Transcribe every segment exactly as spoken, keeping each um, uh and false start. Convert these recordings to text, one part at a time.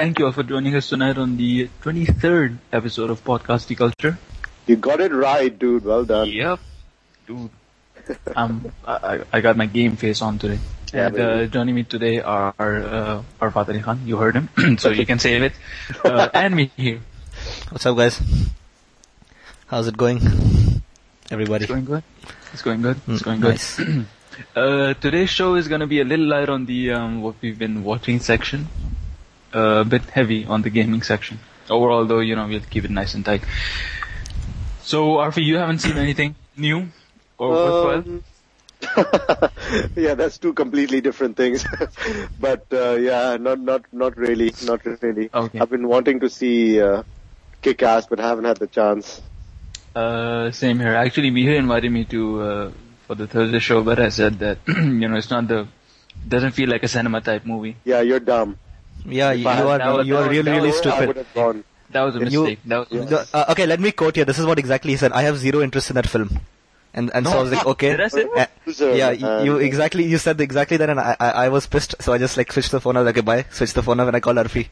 thank you all for joining us tonight on the twenty-third episode of Podcasty Culture. You got it right, dude. Well done. Yep. Dude. um, I, I got my game face on today. Yeah, and uh, joining me today are uh, our Father Khan. You heard him, so you can save it. Uh, and me here. What's up, guys? How's it going, everybody? It's going good. It's going good. It's going mm, good. Nice. uh, today's show is going to be a little light on the um, what we've been watching section. Uh, a bit heavy on the gaming section. Overall, though, you know, we'll keep it nice and tight. So, Arfi, you haven't seen anything new or worthwhile? Um, yeah, that's two completely different things. but uh, yeah, not not not really, not really. Okay. I've been wanting to see uh, Kick-Ass, but haven't had the chance. Uh, same here. Actually, Mihir invited me to uh, for the Thursday show, but I said that you know it's not the doesn't feel like a cinema type movie. Yeah, you're dumb. Yeah, If you, I you had- are was- you are that really really was- I stupid. would have gone. That was a When you- mistake. That was a Yeah. mistake. Uh, okay, let me quote here. This is what exactly he said. I have zero interest in that film, and and so I was like, okay. Did I say Uh, Loser, yeah, you, you and- exactly you said exactly that, and I, I I was pissed. So I just like switched the phone. I was like, okay, bye. Switched the phone off, and I called Arfi.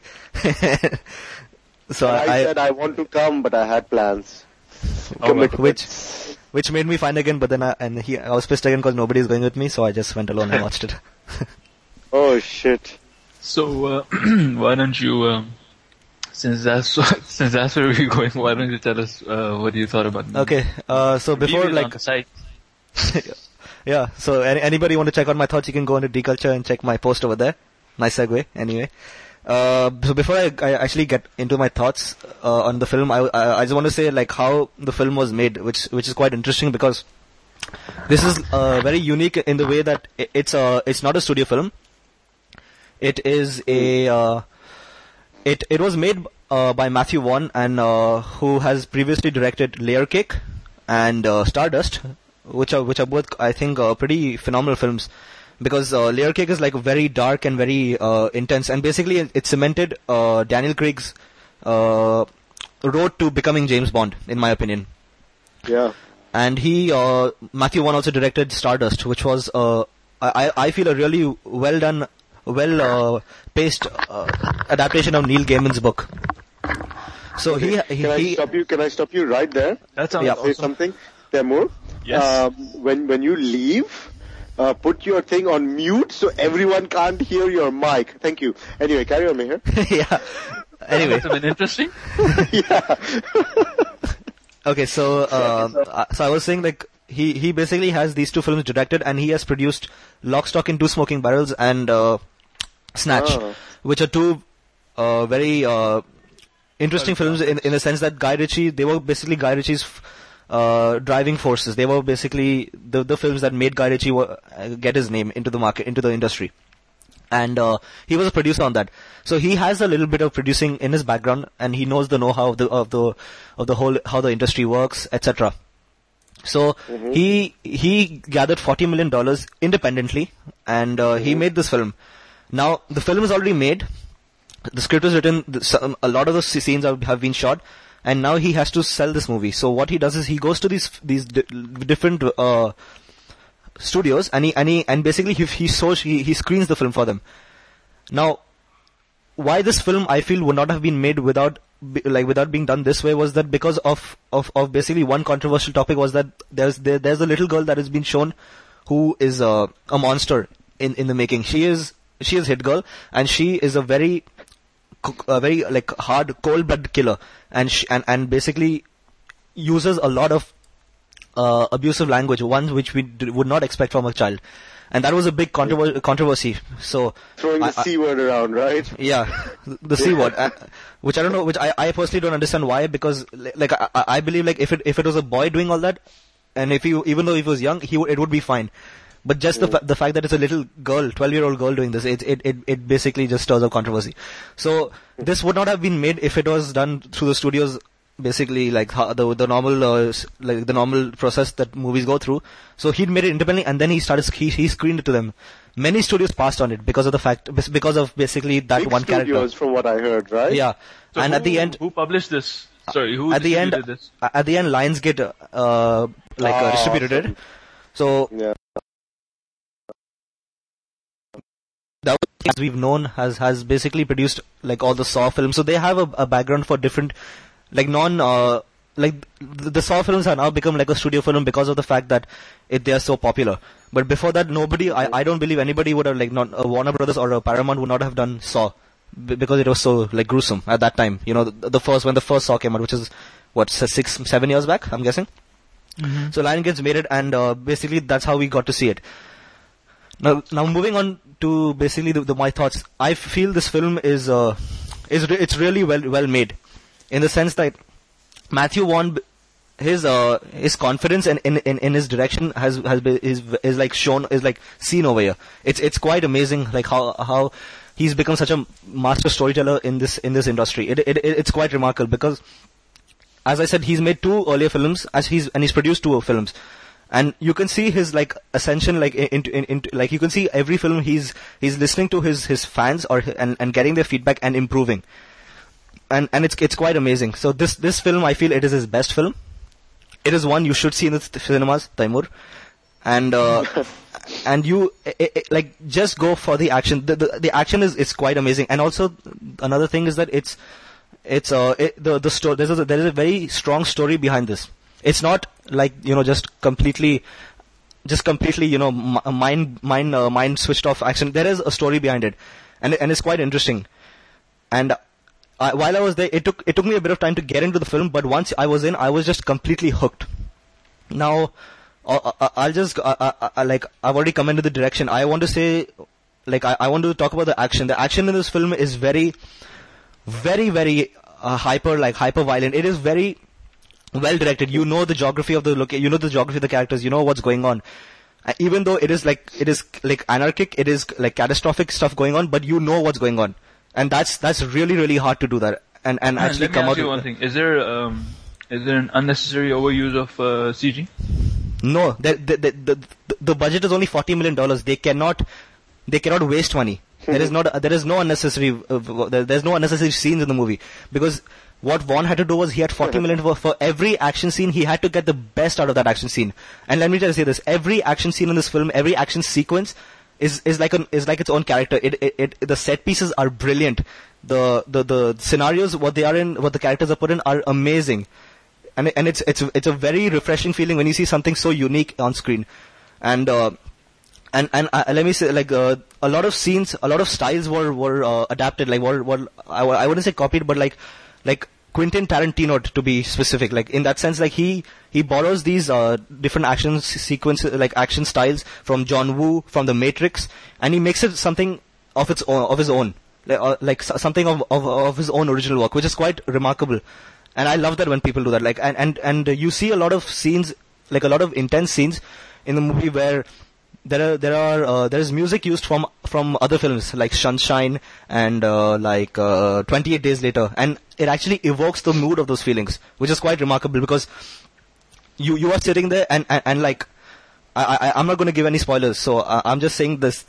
so And I, I, said I want to come, but I had plans. Oh, Commitments. which which made me fine again. But then I, and he I was pissed again because nobody's going with me. So I just went alone and watched it. Oh shit. So uh, why don't you, um, since that's since that's where we're going, why don't you tell us uh, what you thought about? the movie? Okay. Uh, so before Leave it on like the site. yeah, so any, anybody want to check out my thoughts, you can go into D-Culture and check my post over there. Nice segue, anyway. Uh, so before I, I actually get into my thoughts uh, on the film, I, I, I just want to say like how the film was made, which which is quite interesting because this is uh, very unique in the way that i- it's a it's not a studio film. It is a uh, it it was made uh, by Matthew Vaughn and uh, who has previously directed Layer Cake and uh, Stardust, which are which are both I think uh, pretty phenomenal films, because uh, Layer Cake is like very dark and very uh, intense, and basically it, it cemented uh, Daniel Craig's uh, road to becoming James Bond, in my opinion. Yeah. And he uh, Matthew Vaughn also directed Stardust, which was uh, I I feel a really well done, well uh, paced uh, adaptation of Neil Gaiman's book. So he he, Can I he stop you? Can I stop you right there? That sounds Yeah. Say awesome. something, Temur. Yes. Um, when when you leave, uh, put your thing on mute so everyone can't hear your mic. Thank you. Anyway, carry on, Mihir. yeah. Anyway, That's been interesting. yeah. okay, so uh, uh, so I was saying like he he basically has these two films directed, and he has produced Lock, Stock and Two Smoking Barrels and uh, Snatch, Ah. which are two uh, very uh, interesting films in in the sense that Guy Ritchie, they were basically Guy Ritchie's uh, driving forces. They were basically the the films that made Guy Ritchie uh, get his name into the market, into the industry. And uh, he was a producer on that, so he has a little bit of producing in his background, and he knows the know-how of the of the of the whole how the industry works, et cetera. So he he gathered forty million dollars independently, and uh, he made this film. Now the film is already made, the script is written, the, some, a lot of the scenes have, have been shot, and now he has to sell this movie. So what he does is he goes to these these di- different uh, studios, and he and he and basically he he shows he, he screens the film for them. Now, why this film I feel would not have been made without be- like without being done this way was that because of of, of basically one controversial topic was that there's there, there's a little girl that has been shown who is a a monster in in the making. She is she is Hit Girl, and she is a very co- a very like hard cold blooded killer, and she, and and basically uses a lot of uh, abusive language, one which we d- would not expect from a child, and that was a big controver- controversy. So Throwing I- the I- C word around, right? yeah, the C word, uh, which I don't know, which I, I personally don't understand why, because li- like I, I I believe like if it if it was a boy doing all that, and if he even though he was young, he would, it would be fine. But just the fa- the fact that it's a little girl, twelve year old girl doing this, it it it it basically just stirs up controversy. So this would not have been made if it was done through the studios. Basically, like how the the normal uh, s- like the normal process that movies go through. So he made it independently, and then he started he he screened it to them. Many studios passed on it because of the fact because of basically that Big one character. studios, from what I heard, right? Yeah, So and who, at the end, who published this? Sorry, who at the end, distributed this? at the end, Lionsgate uh, like uh, Ah, distributed it. So Yeah. that was as we've known, has has basically produced like all the Saw films. So they have a, a background for different, like non, uh, like the, the Saw films have now become like a studio film because of the fact that it, they are so popular. But before that, nobody, I, I don't believe anybody would have like not uh, Warner Brothers or uh, Paramount would not have done Saw b- because it was so like gruesome at that time. You know, the, the first when the first Saw came out, which is what six, seven years back, I'm guessing. Mm-hmm. So Lionsgate made it, and uh, basically that's how we got to see it. Now, now moving on to basically the, the my thoughts. I feel this film is uh, is re- it's really well well made, in the sense that Matthew Vaughn, his uh, his confidence in, in, in, in his direction has has been, is is like shown is like seen over here. It's it's quite amazing, like how how he's become such a master storyteller in this in this industry. It it it's quite remarkable because, as I said, he's made two earlier films, as he's and he's produced two films, and you can see his like ascension, like into in, in, like you can see every film he's he's listening to his his fans or and and getting their feedback and improving, and and it's it's quite amazing. So this this film, I feel it is his best film. It is one you should see in the cinemas, Taimur, and uh, and you it, it, like just go for the action. The, the the action is is quite amazing, and also another thing is that it's. It's uh it, the the story. There's a, there is a very strong story behind this. It's not like you know just completely, just completely you know m- mind mind uh, mind switched off action. There is a story behind it, and and it's quite interesting. And I, while I was there, it took it took me a bit of time to get into the film, but once I was in, I was just completely hooked. Now, uh, uh, I'll just uh, uh, uh, like I've already commented the direction. I want to say, like I, I want to talk about the action. The action in this film is very. Very, very uh, hyper, like hyper violent. It is very well directed. You know the geography of the location. You know the geography of the characters. You know what's going on. Uh, even though it is like it is like anarchic, it is like catastrophic stuff going on. But you know what's going on, and that's that's really really hard to do that and and Man, actually let me come ask out. you one thing: is there um is there an unnecessary overuse of uh, C G? No, the the, the the the budget is only forty million dollars. They cannot they cannot waste money. There is not, there is no unnecessary, uh, there's no unnecessary scenes in the movie, because what Vaughn had to do was he had forty million for, for every action scene. He had to get the best out of that action scene. And let me just say this: every action scene in this film, every action sequence is is like an is like its own character. It it, it the set pieces are brilliant. The the the scenarios, what they are in, what the characters are put in, are amazing. And and it's it's it's a very refreshing feeling when you see something so unique on screen. And uh, And and uh, let me say, like uh, a lot of scenes, a lot of styles were were uh, adapted. Like were were I, I wouldn't say copied, but like like Quentin Tarantino to be specific. Like in that sense, like he he borrows these uh, different action sequences, like action styles from John Woo, from The Matrix, and he makes it something of its own, of his own, like, uh, like something of, of of his own original work, which is quite remarkable. And I love that when people do that. Like and and and you see a lot of scenes, like a lot of intense scenes in the movie where. There are there are uh, there is music used from from other films like Sunshine and uh, like uh, twenty-eight Days Later, and it actually evokes the mood of those feelings, which is quite remarkable because you you are sitting there and and, and like I, I I'm not going to give any spoilers, so I, I'm just saying this.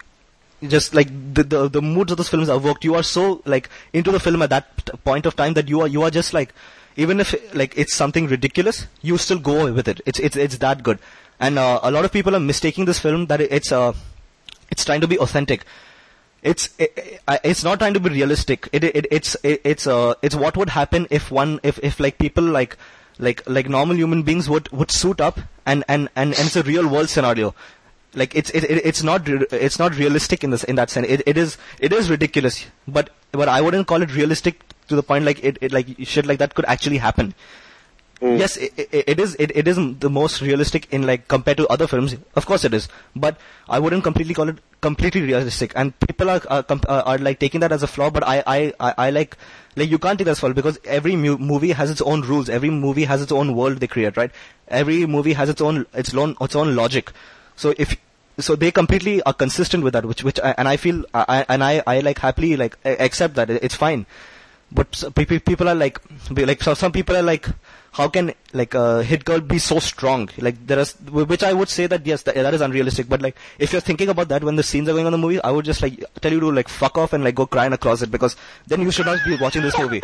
Just like the, the the moods of those films are evoked, you are so like into the film at that point of time that you are you are just like, even if like it's something ridiculous, you still go with it. It's it's it's that good. And uh, a lot of people are mistaking this film that it's uh, it's trying to be authentic. It's it, it, it's not trying to be realistic. It, it it's it, it's uh it's what would happen if one if, if like people like like like normal human beings would, would suit up and, and, and, and it's a real world scenario. Like it's it, it it's not it's not realistic in this in that sense. It it is it is ridiculous, but but I wouldn't call it realistic to the point like it, it like shit like that could actually happen. Mm. Yes, it, it, it is. It, it isn't the most realistic in like compared to other films. Of course, it is. But I wouldn't completely call it completely realistic. And people are are, are, are like taking that as a flaw. But I I, I, I like like you can't take that as a flaw because every mu- movie has its own rules. Every movie has its own world they create. Right? Every movie has its own its own its own logic. So if so, they completely are consistent with that. Which which I, and I feel I and I I like happily like accept that it's fine. But people are like like so some people are like. How can like a uh, hit girl be so strong? Like there is, which I would say that yes, that, that is unrealistic. But like if you're thinking about that when the scenes are going on in the movie, I would just like tell you to like fuck off and like go cry in a closet because then you should not be watching this movie.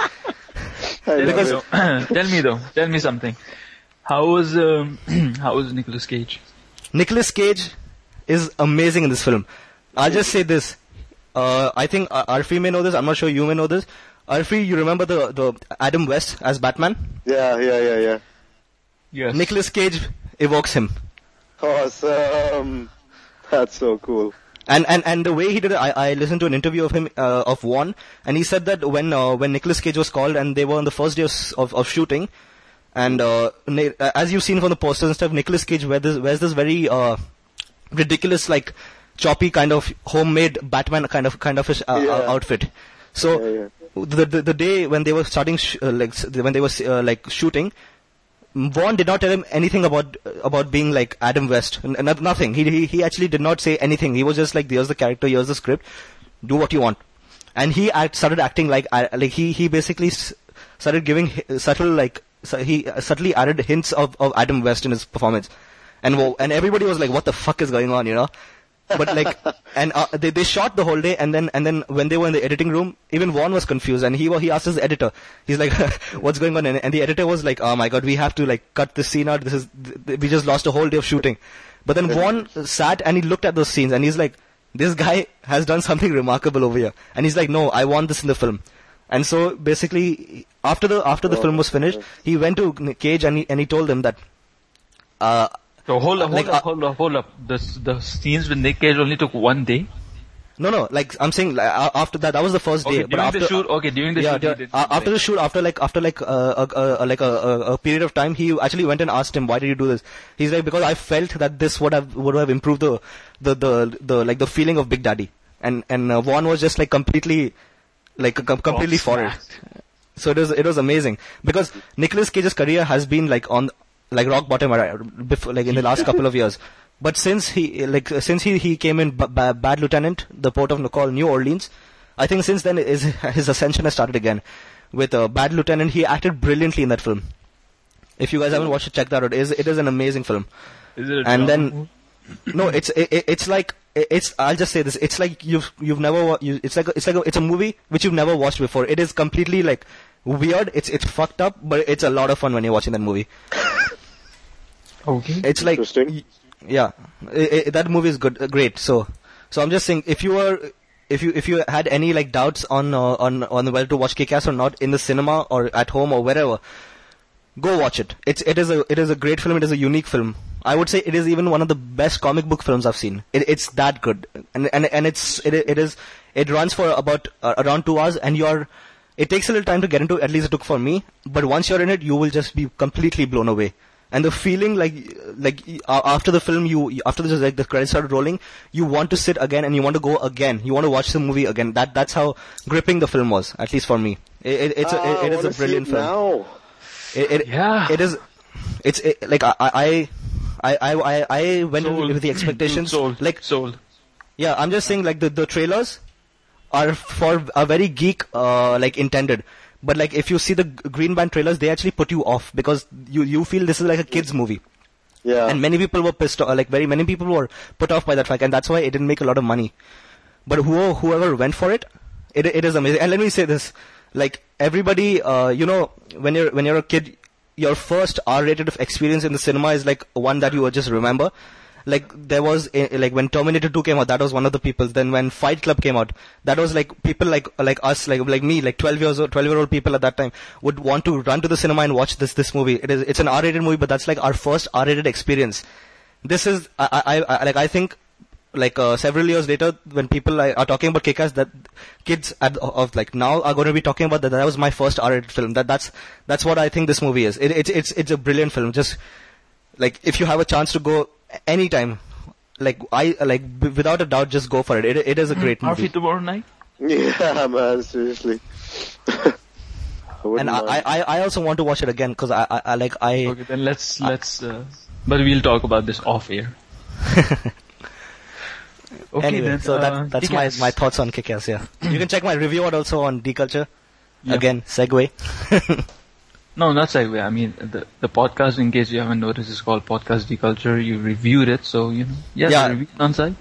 because tell me though, tell me something. How was um, how was Nicolas Cage? Nicolas Cage is amazing in this film. I'll just say this: uh, I think uh, Arfi may know this. I'm not sure you may know this. Arfi, you remember the the Adam West as Batman? Yeah, yeah, yeah, yeah. Yes. Nicolas Cage evokes him. Awesome. That's so cool. And and and the way he did it, I, I listened to an interview of him uh, of Vaughn, and he said that when uh, when Nicolas Cage was called and they were on the first day of of, of shooting, and uh, ne- as you've seen from the posters and stuff, Nicolas Cage wears this, wears this very uh, ridiculous, like choppy kind of homemade Batman kind of kind of uh, Yeah. outfit. So Yeah, yeah. the, the the day when they were starting sh- uh, like s- when they were uh, like shooting, Vaughn did not tell him anything about about being like Adam West. N- n- nothing. He, he he actually did not say anything. He was just like, here's the character, here's the script, do what you want. And he act, started acting like uh, like he he basically s- started giving hi- subtle like su- he uh, subtly added hints of, of Adam West in his performance. And wo- and everybody was like, what the fuck is going on, you know? But like, and uh, they they shot the whole day, and then and then when they were in the editing room, even Vaughn was confused, and he wa- he asked his editor, he's like, "What's going on?" And, and the editor was like, "Oh my god, we have to like cut this scene out. This is th- th- we just lost a whole day of shooting." But then Vaughn sat and he looked at those scenes, and he's like, "This guy has done something remarkable over here," and he's like, "No, I want this in the film." And so basically, after the after the Oh, film was finished, he went to Cage and he and he told him that. Uh, So hold up, hold Like, up, uh, hold up, hold up. The s- the scenes with Nick Cage only took one day. No, no, like, I'm saying, like, uh, after that, that was the first Okay, day. But during after, the shoot. Okay, during the yeah, shoot. he yeah, did uh, one after day. the shoot, after like, after like, uh, uh, uh, like a, a, a period of time, he actually went and asked him, why did you do this? He's like, because I felt that this would have, would have improved the, the, the, the, like, the feeling of Big Daddy. And, and, uh, Vaughn was just like completely, like, com- completely for it. So it was, it was amazing. Because Nicolas Cage's career has been like on, like rock bottom, uh, before, like in the last couple of years. But since he, like, since he, he came in B- B- Bad Lieutenant, the port of call New Orleans, I think since then is his ascension has started again. With uh, Bad Lieutenant, he acted brilliantly in that film. If you guys haven't watched it, check that out. It is, it is an amazing film. Is it a And drama then, movie? no, it's it, it- it's like it- it's. I'll just say this. It's like you've you've never. wa- You, it's like a, it's like a, it's a movie which you've never watched before. It is completely like weird. It's it's fucked up, but it's a lot of fun when you're watching that movie. Okay. It's like, Interesting. yeah, I I that movie is good, uh, great. So, so I'm just saying, if you were, if you if you had any like doubts on uh, on on whether to watch Kick-Ass or not in the cinema or at home or wherever, go watch it. It's it is a it is a great film. It is a unique film. I would say it is even one of the best comic book films I've seen. It, it's that good, and and and it's it it is it runs for about uh, around two hours, and you're. It takes a little time to get into. At least it took for me. But once you're in it, you will just be completely blown away. And the feeling, like, like uh, after the film, you you- after the like the credits started rolling, you want to sit again and you want to go again. You want to watch the movie again. That that's how gripping the film was, at least for me. It, it, it's Ah, a, it, it I is wanna a see brilliant it film. Now. It, it, Yeah. it is. It's it, like I I I I I, I went in Sold. with the expectations. Sold. Like Sold. yeah, I'm just saying like the the trailers are for a very geek uh like intended. But like if you see the G- Green Band trailers, they actually put you off because you you feel this is like a kids movie. Yeah. And many people were pissed off, like very many people were put off by that fact, and that's why it didn't make a lot of money. But whoever, whoever went for it, it it is amazing. And let me say this, like everybody, uh, you know, when you're when you're a kid, your first R-rated experience in the cinema is like one that you just remember. Like there was a, like when Terminator two came out, that was one of the people. Then when Fight Club came out, that was like people like like us, like like me, like twelve years old, twelve year old people at that time would want to run to the cinema and watch this this movie. It is it's an R-rated movie, but that's like our first R-rated experience. This is I I, I like I think like uh, several years later when people like, are talking about Kick-Ass, that kids at, of like now are going to be talking about that. That was my first R-rated film. That that's that's what I think this movie is. It, it's it's it's a brilliant film. Just like if you have a chance to go anytime, like I like b- without a doubt, just go for it. It it is a great Harvey movie. tomorrow night. Yeah, man, seriously. I wouldn't And I, mind. I I also want to watch it again because I, I I like I Okay, then let's let's. Uh, but we'll talk about this off air. Okay, anyway. then, So uh, that that's my Kick-Ass. my thoughts on Kick-Ass. Yeah, you can check my review out also on D Culture. Yeah. Again, segue. No, not segue. I mean, the the podcast, in case you haven't noticed, is called Podcast Deculture. You reviewed it, so, you know. Yeah, Yeah. reviewed on site.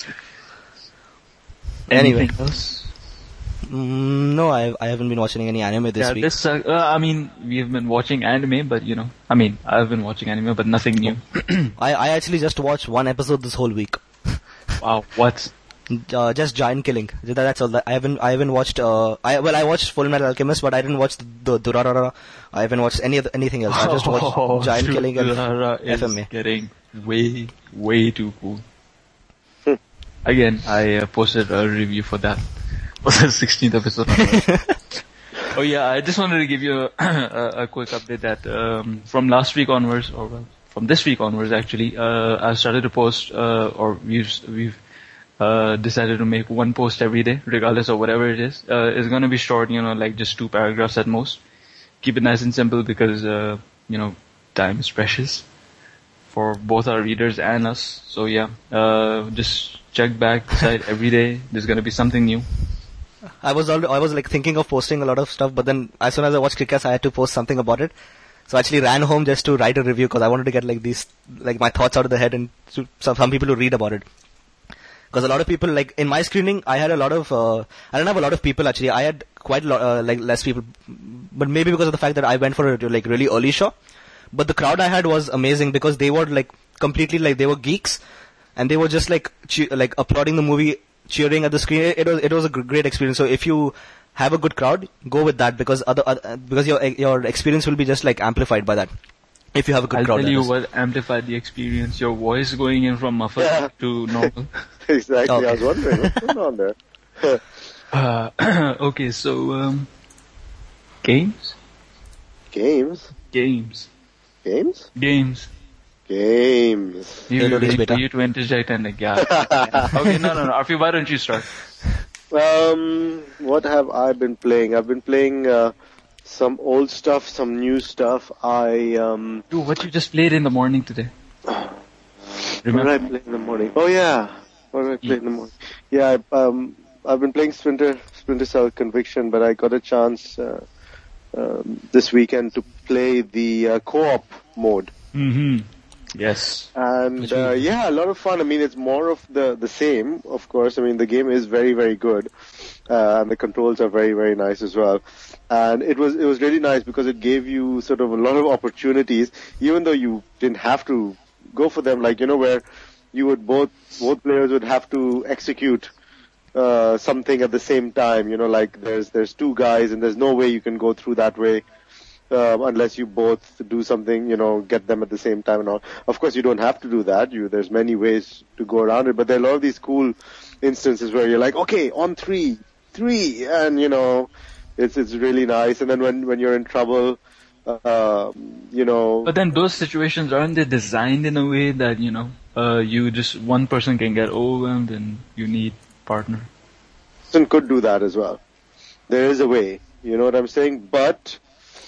Anyway. Anything else? Mm, no, I I haven't been watching any anime this yeah, week. this, uh, uh, I mean, we've been watching anime, but, you know, I mean, I've been watching anime, but nothing new. I I actually just watched one episode this whole week. Wow, what? Uh, just Giant Killing. That- That's all. That I haven't. I haven't watched. Uh, I well, I watched Full Metal Alchemist, but I didn't watch the Durarara. I haven't watched any other, anything else. I just watched Oh, Giant dude, Killing and Durarara is F M A. getting way, way too cool. Again, I uh, posted a review for that. For the sixteenth episode. Oh yeah, I just wanted to give you a, a, a quick update that um, from last week onwards, or well, from this week onwards actually, uh, I've started to post, uh, or we've we've uh, decided to make one post every day, regardless of whatever it is. Uh, it's going to be short, you know, like just two paragraphs at most. Keep it nice and simple because uh, you know time is precious for both our readers and us. So yeah, uh, just check back the site every day. There's going to be something new. I was al- I was like thinking of posting a lot of stuff, but then as soon as I watched Kick-Ass, I had to post something about it. So I actually ran home just to write a review because I wanted to get like these, like my thoughts out of the head and to some, some people to read about it. Because a lot of people, like in my screening, I had a lot of, uh, I don't have a lot of people actually. I had quite a lot, uh, like less people, but maybe because of the fact that I went for a like really early show. But the crowd I had was amazing because they were like completely like they were geeks, and they were just like che- like applauding the movie, cheering at the screen. It, it was it was a gr- great experience. So if you have a good crowd, go with that because other, other because your your experience will be just like amplified by that. If you have a good I'll crowd. tell you that is. what amplified the experience. Your voice going in from muffled Yeah. to normal. Exactly. Okay. I was wondering what's going on there. Uh, okay, so um, games, Games, games, games, games. games. You Hello, wait beta. for you to interject and like, yeah. Okay, no, no, no. Arfi, why don't you start? Um, what have I been playing? I've been playing uh, some old stuff, some new stuff. I um, Dude, what you just played in the morning today? what Remember? did I play in the morning? Oh yeah, what did I play in the morning? Yeah, I, um, I've been playing Splinter Splinter Cell Conviction, but I got a chance uh, um, this weekend to play the uh, co-op mode. Mm-hmm. Yes. And Which uh, means- yeah, a lot of fun. I mean, it's more of the the same, of course. I mean, the game is very very good, uh, and the controls are very very nice as well. And it was it was really nice because it gave you sort of a lot of opportunities, even though you didn't have to go for them. Like you know, where you would both both players would have to execute uh, something at the same time. You know, like there's there's two guys, and there's no way you can go through that way. Uh, unless you both do something, you know, get them at the same time and all. Of course, you don't have to do that. You, there's many ways to go around it, but there are a lot of these cool instances where you're like, okay, on three, three, and you know, it's it's really nice. And then when when you're in trouble, uh, you know, But then those situations, aren't they designed in a way that, you know, uh, you just, one person can get overwhelmed and you need partner? person could do that as well. There is a way, you know what I'm saying? But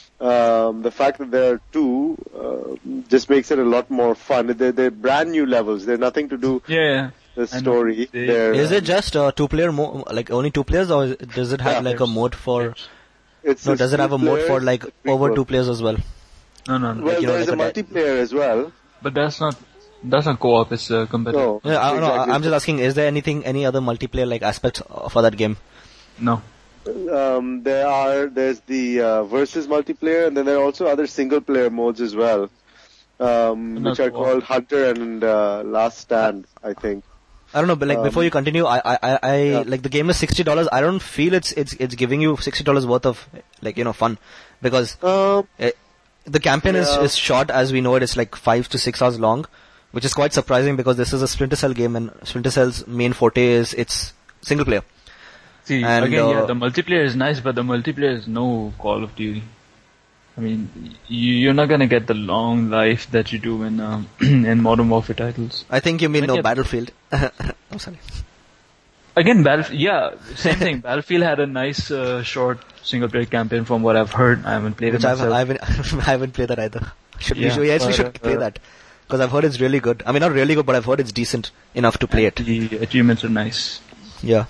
um, the fact that there are two uh, just makes it a lot more fun. They're, they're brand new levels. They're nothing to do Yeah. with the I know. story. They- They're, Is it just uh, two player mo- like only two players, or does it have Yeah, like a mode for? it's No, it's does it have two a mode for players, like it's over prequel. two players as well? No, no, no. Well, you know, there's like a a- multiplayer as well. But that's not, that's not co-op, it's uh, competitive. No, Yeah, I don't know. exactly. I'm just asking: is there anything, any other multiplayer like aspects uh, for that game? No. Um, there are there's the uh, versus multiplayer, and then there are also other single player modes as well, um, No, which are co-op. called Hunter and uh, Last Stand, I think. I don't know, but like Um, before you continue, I, I, I, I Yeah. like the game is sixty dollars. I don't feel it's it's it's giving you sixty dollars worth of like you know fun because Um, eh, the campaign is Yeah. is short as we know it. It's like five to six hours long, which is quite surprising because this is a Splinter Cell game and Splinter Cell's main forte is it's single player. See, And, again, yeah, uh, the multiplayer is nice, but the multiplayer is no Call of Duty. I mean, you, you're not gonna get the long life that you do in um, in Modern Warfare titles. I think you mean But no yeah. Battlefield. I'm sorry. Again, Battlefield, yeah, same thing. Battlefield had a nice uh, short single-player campaign from what I've heard. I haven't played Which it I've, myself. I haven't I haven't played that either. Should we? Yeah, Should, yes, we but, should uh, play that because I've heard it's really good. I mean, not really good, but I've heard it's decent enough to play it. The achievements are nice. Yeah.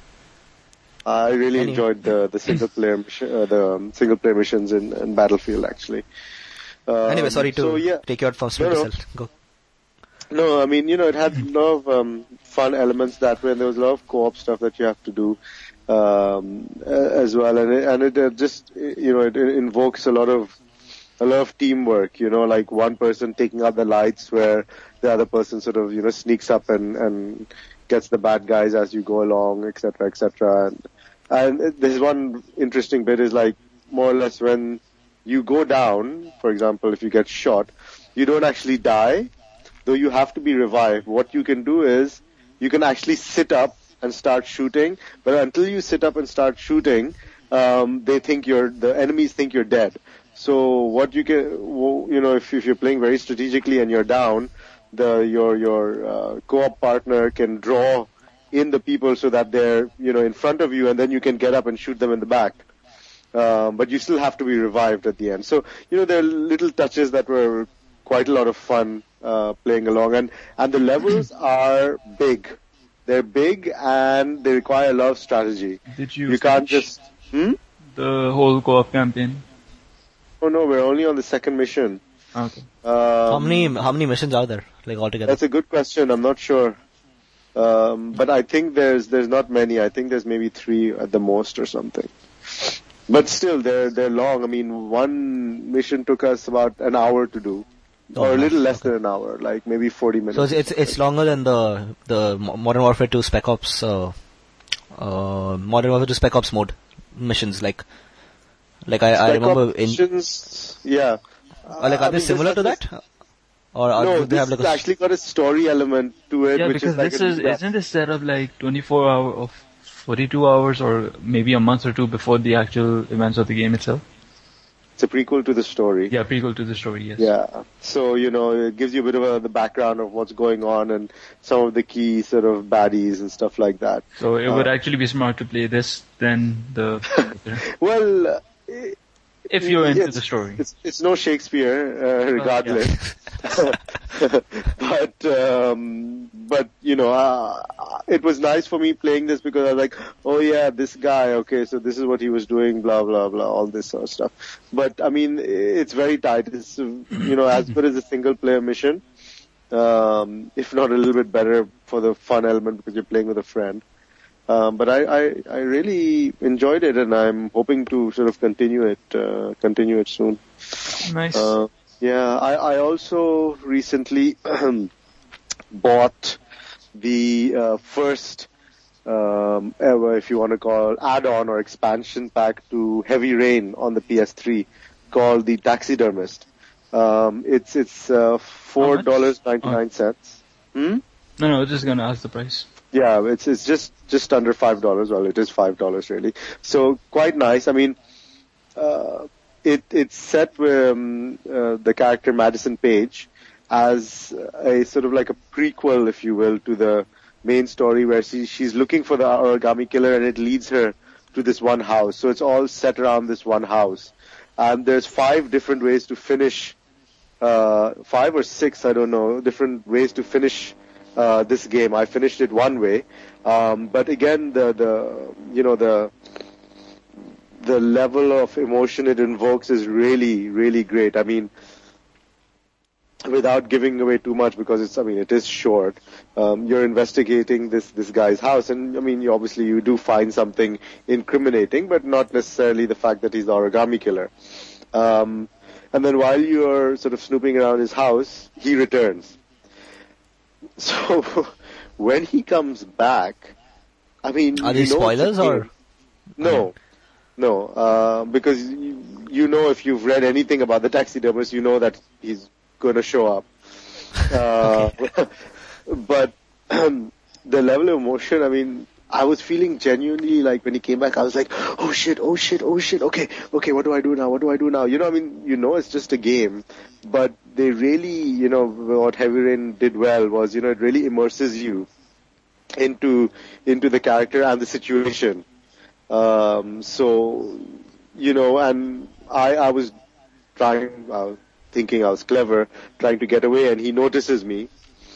I really Anyway. enjoyed the the single player mission, uh, the um, single player missions in, in Battlefield actually. Um, Anyway, sorry to so, yeah. take you out from Splinter No, Cell. no. Go. No, I mean, you know, it had a lot of um, fun elements that way, and there was a lot of co-op stuff that you have to do um, uh, as well, and it, and it uh, just, you know, it, it invokes a lot of a lot of teamwork. You know, like one person taking out the lights, where the other person sort of, you know, sneaks up and and gets the bad guys as you go along, et cetera, et cetera. And, and there's one interesting bit is like more or less when you go down, for example, if you get shot, you don't actually die, though you have to be revived. What you can do is you can actually sit up and start shooting, but until you sit up and start shooting, um, they think you're, the enemies think you're dead. So what you can, you know, if, if you're playing very strategically and you're down, the your your uh, co-op partner can draw in the people so that they're, you know, in front of you, and then you can get up and shoot them in the back. Um, but you still have to be revived at the end. So, you know, there are little touches that were quite a lot of fun uh, playing along, and and the levels are big. They're big and they require a lot of strategy. Did you? You can't just hmm? The whole co-op campaign. Oh no, we're only on the second mission. Okay. Um, how many how many missions are there, like altogether? That's a good question. I'm not sure, um, but I think there's there's not many. I think there's maybe three at the most or something. But still, they're they're long. I mean, one mission took us about an hour to do, Oh, or a little nice. less Okay. than an hour, like maybe forty minutes. So it's it's, it's longer than the the Mo- Modern Warfare two Spec Ops uh, uh, Modern Warfare two Spec Ops mode missions. Like like I, I Spec remember Ops in missions, yeah. uh, like I are they mean, similar this to has- that? Or are, No, do they this have like has a actually got a story element to it, Yeah, which because is like this a is isn't this set up like twenty-four hour of forty-two hours or maybe a month or two before the actual events of the game itself? it's a prequel to the story. Yeah, prequel to the story. Yes. Yeah. So, you know, it gives you a bit of a, the background of what's going on and some of the key sort of baddies and stuff like that. So it would Uh, actually be smart to play this than the. Well, uh, if you're into it's- the story. It's it's no Shakespeare, uh, regardless. but um, but you know, uh, it was nice for me playing this because I was like, oh yeah, this guy. Okay, so this is what he was doing. Blah blah blah. All this sort of stuff. But I mean, it's very tight. It's uh, you know as good as a single player mission, um, if not a little bit better for the fun element because you're playing with a friend. Um, but I, I, I really enjoyed it, and I'm hoping to sort of continue it, uh, continue it soon. Nice. Uh, yeah, I, I also recently bought the uh, first, um, ever, if you want to call it, add-on or expansion pack to Heavy Rain on the P S three, called the Taxidermist. Um, it's it's uh, four dollars ninety-nine cents. Hmm? no, no, I was just gonna ask the price. Yeah, it's it's just just under five dollars. Well, it is five dollars really. So quite nice. I mean, uh, it it's set with um, uh, the character Madison Page as a sort of like a prequel, if you will, to the main story where she she's looking for the origami killer, and it leads her to this one house. So it's all set around this one house, and there's five different ways to finish, uh, five or six, I don't know, different ways to finish. Uh, this game. I finished it one way, um, but again, the the you know the the level of emotion it invokes is really really great. I mean, without giving away too much because it's I mean it is short. Um, you're investigating this this guy's house, and I mean you obviously you do find something incriminating, but not necessarily the fact that he's the origami killer. Um, and then while you're sort of snooping around his house, he returns. So, when he comes back, I mean, Are you these know it's a spoilers game. or? No, no, uh, because you, you know if you've read anything about the taxidermist, you know that he's going to show up. Uh, but um, the level of emotion, I mean, I was feeling genuinely like when he came back, I was like, oh shit, oh shit, oh shit, okay, okay, what do I do now, what do I do now? You know, I mean, you know it's just a game, but they really, you know, what Heavy Rain did well was, you know, it really immerses you into into the character and the situation. Um, so, you know, and I, I was trying, uh, thinking I was clever, trying to get away, and he notices me.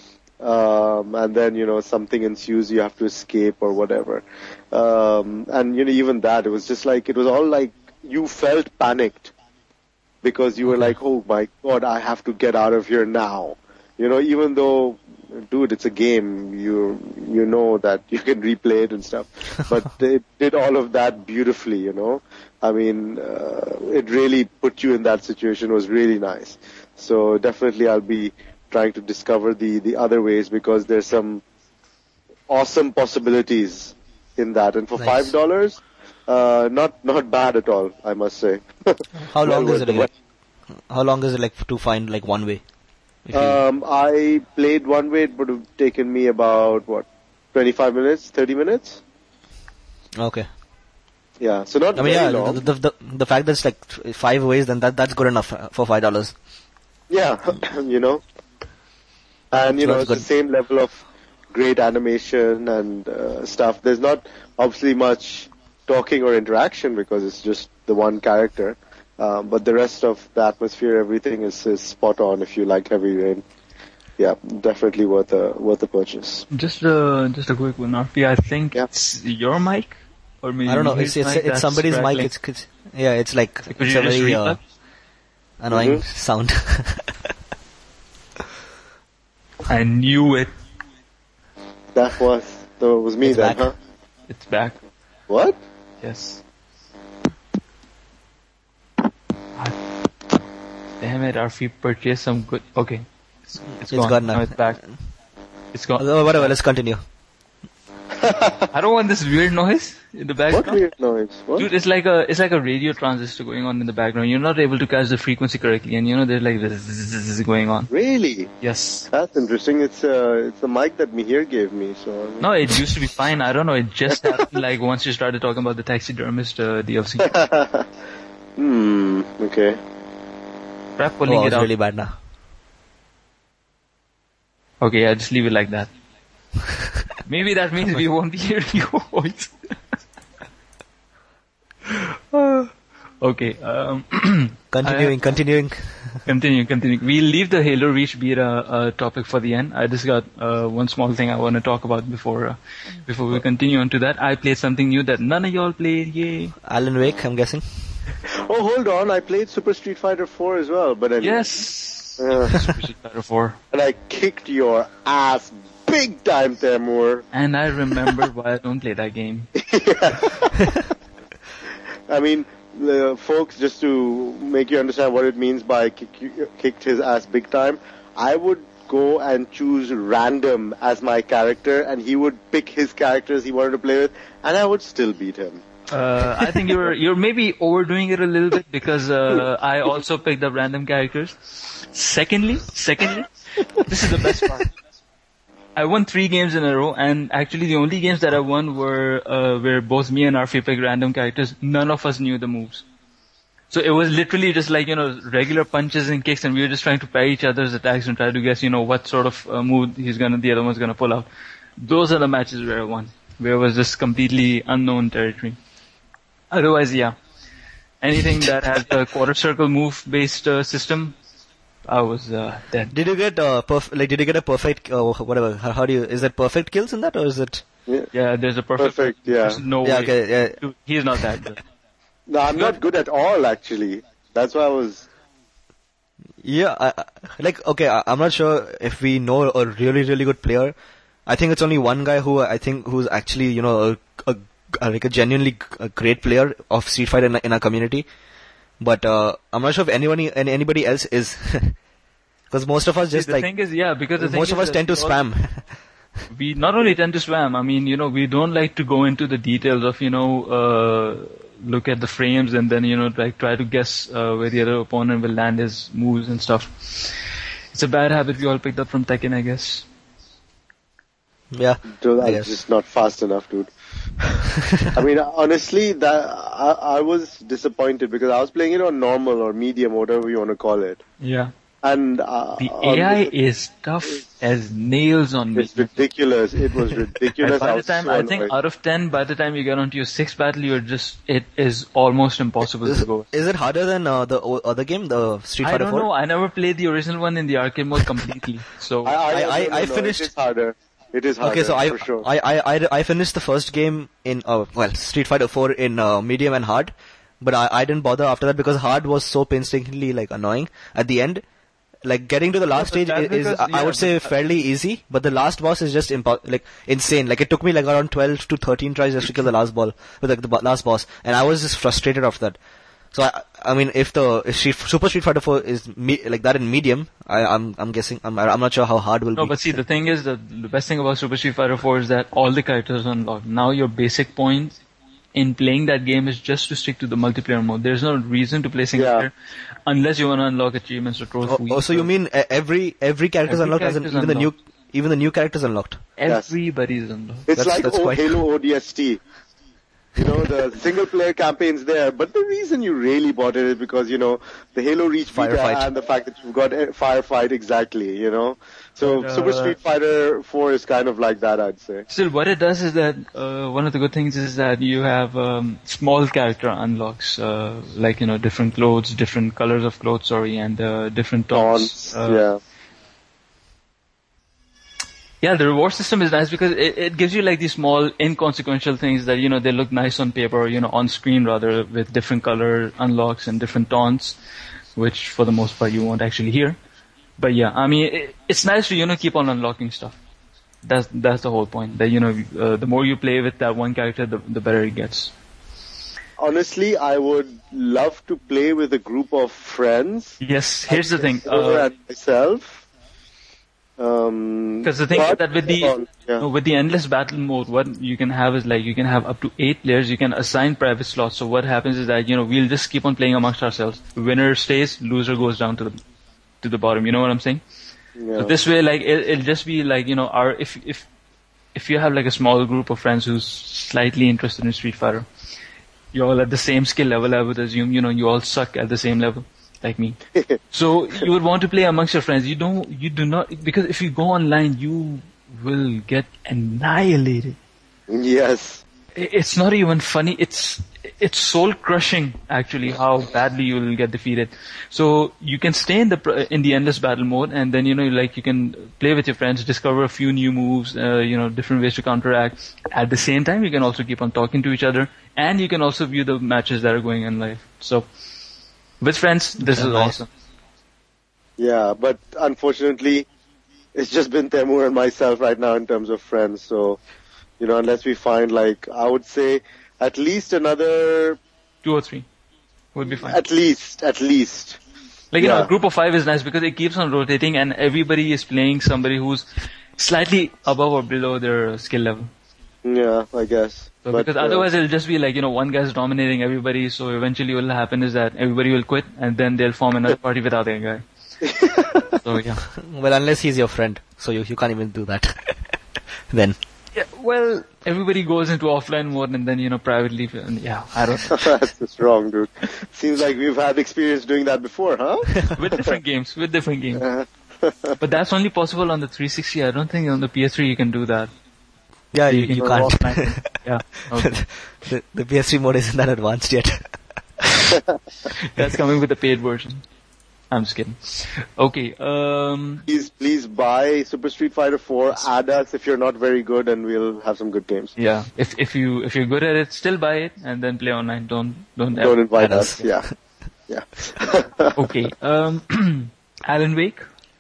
Um, and then, you know, something ensues, you have to escape or whatever. Um, and, you know, even that, it was just like, it was all like, you felt panicked because you were like, oh my God, I have to get out of here now. You know, even though, dude, it's a game, you, you know that you can replay it and stuff, but they did all of that beautifully, you know. I mean, uh, it really put you in that situation, was really nice. So definitely I'll be trying to discover the, the other ways because there's some awesome possibilities in that, and for Nice. five dollars, uh, not not bad at all, I must say. How long Well is it? worth Like, how long is it like to find like one way? If you- Um, I played one way. It would have taken me about what, twenty-five minutes, thirty minutes. okay. Yeah, so not I mean, very yeah, long. the, the the the fact that it's like five ways, then that that's good enough for five dollars. Yeah, you know, and you So know, that's it's the same level of great animation and uh, stuff. There's not obviously much talking or interaction because it's just the one character. Um, but the rest of the atmosphere, everything is, is spot on. If you like Heavy Rain, yeah, definitely worth a worth a purchase. Just uh, just a quick one, R P. I think Yeah. it's your mic, or maybe I don't know. his It's it's, mic it's that's somebody's mic. crackling. It's, it's yeah. It's like Could it's you a just very read uh, that? annoying Mhm. sound. I knew it. That was that was me It's then, back. huh? It's back. What? Yes. Damn it, Arfi purchased some good. Okay. It's, it's, It's gone. gone now. It's back. It's gone. Oh, whatever. Let's continue. I don't want this weird noise in the What background. weird noise? What? Dude, it's like a it's like a radio transistor going on in the background. You're not able to catch the frequency correctly, and you know there's like this, this, this, this going on. Really? Yes. That's interesting. It's uh, it's the mic that Mihir gave me. So No, it used to be fine. I don't know. It just happened like once you started talking about the taxidermist uh, D L C. hmm. Okay. Try Oh, pulling it it's out. really bad now. Okay, yeah, just leave it like that. Maybe that means we won't be hearing your voice. Uh, okay, um, Continuing, continuing. continue, continue. We'll leave the Halo Reach beta uh, topic for the end. I just got uh, one small thing I want to talk about before uh, before we continue on to that. I played something new that none of y'all played. Yay! Alan Wake, I'm guessing. Oh, hold on. I played Super Street Fighter four as well, but anyway. Yes. Uh, Super Street Fighter four. and I kicked your ass big time, Temur. And I remember why I don't play that game. I mean, the folks, just to make you understand what it means by kick, kicked his ass big time, I would go and choose random as my character, and he would pick his characters he wanted to play with, and I would still beat him. Uh, I think you're you're maybe overdoing it a little bit because uh, I also picked up random characters. Secondly, secondly, this is the best part. I won three games in a row, and actually the only games that I won were uh, where both me and Arfi picked random characters. None of us knew the moves. So it was literally just like, you know, regular punches and kicks, and we were just trying to parry each other's attacks and try to guess, you know, what sort of uh, move he's gonna, the other one's gonna pull out. Those are the matches where I won, where it was just completely unknown territory. Otherwise, yeah. Anything that has a quarter circle move based uh, system, I was uh, dead. Did you get uh, perf- like? Did you get a perfect? Uh, whatever. How, how do you? Is that perfect kills in that, or is it? Yeah. Yeah, there's a perfect. Perfect, yeah. There's no Yeah. way. Okay. Yeah. Dude, he's not that good. No, I'm not good at all, actually. That's why I was... Yeah. I, I- like okay. I, I'm not sure if we know a really really good player. I think it's only one guy who I think who's actually you know a, a, a like a genuinely g- a great player of Street Fighter in, in our community. But uh, I'm not sure if anyone and anybody else is, because most of us just the like thing is, yeah, because the thing most of is us that tend to we all- spam. We not only tend to spam, I mean, you know, we don't like to go into the details of, you know, uh, look at the frames and then, you know, like try to guess uh, where the other opponent will land his moves and stuff. It's a bad habit we all picked up from Tekken, I guess. Yeah. Dude, I I'm guess. just not fast enough, dude. I mean, honestly, that I, I was disappointed because I was playing it on normal or medium, whatever you want to call it. Yeah. And uh, The on A I the- is tough as nails on me. It's ridiculous. It was And ridiculous. by I the was time, so I think annoyed. out of ten, by the time you get onto your sixth battle, you're just, it is almost impossible Is, to go. is it harder than uh, the o- other game, the Street I Fighter don't four? know, I never played the original one in the arcade mode completely. So, I, I, I- no, I- no, I no, finished- It is harder. It is harder. Okay, so I, for sure. I, I, I, I finished the first game in, uh, well, Street Fighter four in uh, medium and hard, but I, I didn't bother after that because hard was so painstakingly like annoying at the end. Like getting to the last but stage that's is, because- I I yeah, would say but- fairly easy, but the last boss is just impo- like insane. Like it took me like around twelve to thirteen tries just to kill the last ball, with like the bo- last boss, and I was just frustrated after that. So I, I mean, if the if Street, Super Street Fighter four is me, like that in medium, I, I'm I'm guessing I'm I'm not sure how hard it will No, be. but see, the thing is, the, the best thing about Super Street Fighter four is that all the characters are unlocked. Now your basic point in playing that game is just to stick to the multiplayer mode. There's no reason to play single Yeah. player unless you want to unlock achievements or Oh, trophies. oh, so you mean uh, every every character is Every unlocked, as in character is even the new unlocked. even the new characters unlocked. Everybody's unlocked. It's That's- like that's oh, quite- Halo O D S T. You know, the single player campaign's there, but the reason you really bought it is because, you know, the Halo Reach beta Firefight. and the fact that you've got a Firefight exactly, you know. So But, uh, Super Street Fighter four is kind of like that, I'd say. Still, what it does is that uh, one of the good things is that you have um, small character unlocks, uh, like you know, different clothes, different colors of clothes, sorry, and uh, different taunts. Taunts, Uh, yeah. Yeah, the reward system is nice because it, it gives you like these small inconsequential things that, you know, they look nice on paper, or, you know, on screen rather, with different color unlocks and different taunts, which for the most part you won't actually hear. But yeah, I mean, it, it's nice to, you know, keep on unlocking stuff. That's, that's the whole point. That, you know, uh, the more you play with that one character, the, the better it gets. Honestly, I would love to play with a group of friends. Yes, here's the thing. Over Uh, and myself. Um, Because the thing is but- that with the yeah. no, with the endless battle mode, what you can have is like you can have up to eight players. You can assign private slots. So what happens is that, you know, we'll just keep on playing amongst ourselves. Winner stays, loser goes down to the to the bottom. You know what I'm saying? Yeah. So this way, like it, it'll just be like, you know, our if if if you have like a small group of friends who's slightly interested in Street Fighter, you're all at the same skill level. I would assume, you know, you all suck at the same level. Like me. So you would want to play amongst your friends. You don't, you do not, because if you go online, you will get annihilated. Yes. I- It's not even funny. It's, it's soul crushing actually how badly you will get defeated. So you can stay in the, pr- in the endless battle mode, and then, you know, like you can play with your friends, discover a few new moves, uh, you know, different ways to counteract. At the same time, you can also keep on talking to each other, and you can also view the matches that are going on live. So, with friends, this Yeah, is nice. awesome. Yeah, but unfortunately, it's just been Temur and myself right now in terms of friends. So, you know, unless we find like, I would say at least another, Two or three would be fine. at least, at least. Like, you know, yeah. a group of five is nice because it keeps on rotating and everybody is playing somebody who's slightly above or below their skill level. Yeah, I guess. So But, because uh, otherwise it'll just be like, you know, one guy's dominating everybody, so eventually what will happen is that everybody will quit and then they'll form another party without that guy. So yeah. Well, unless he's your friend, so you you can't even do that. Then Yeah, well, everybody goes into offline mode and then, you know, privately, and yeah, I don't know. That's just wrong, dude. Seems like we've had experience doing that before, huh? With different games, with different games. Uh, But that's only possible on the three sixty. I don't think on the P S three you can do that. yeah, you, You you can can't. go offline. Yeah. Okay. the, the P S three mode isn't that advanced yet. That's coming with the paid version. I'm just kidding. Okay, um, please, please buy Super Street Fighter four. Add us if you're not very good, and we'll have some good games. yeah. If if you if you're good at it, still buy it and then play online. Don't don't Don't ever invite add us. Yeah, yeah. Okay. Um, Alan Wake.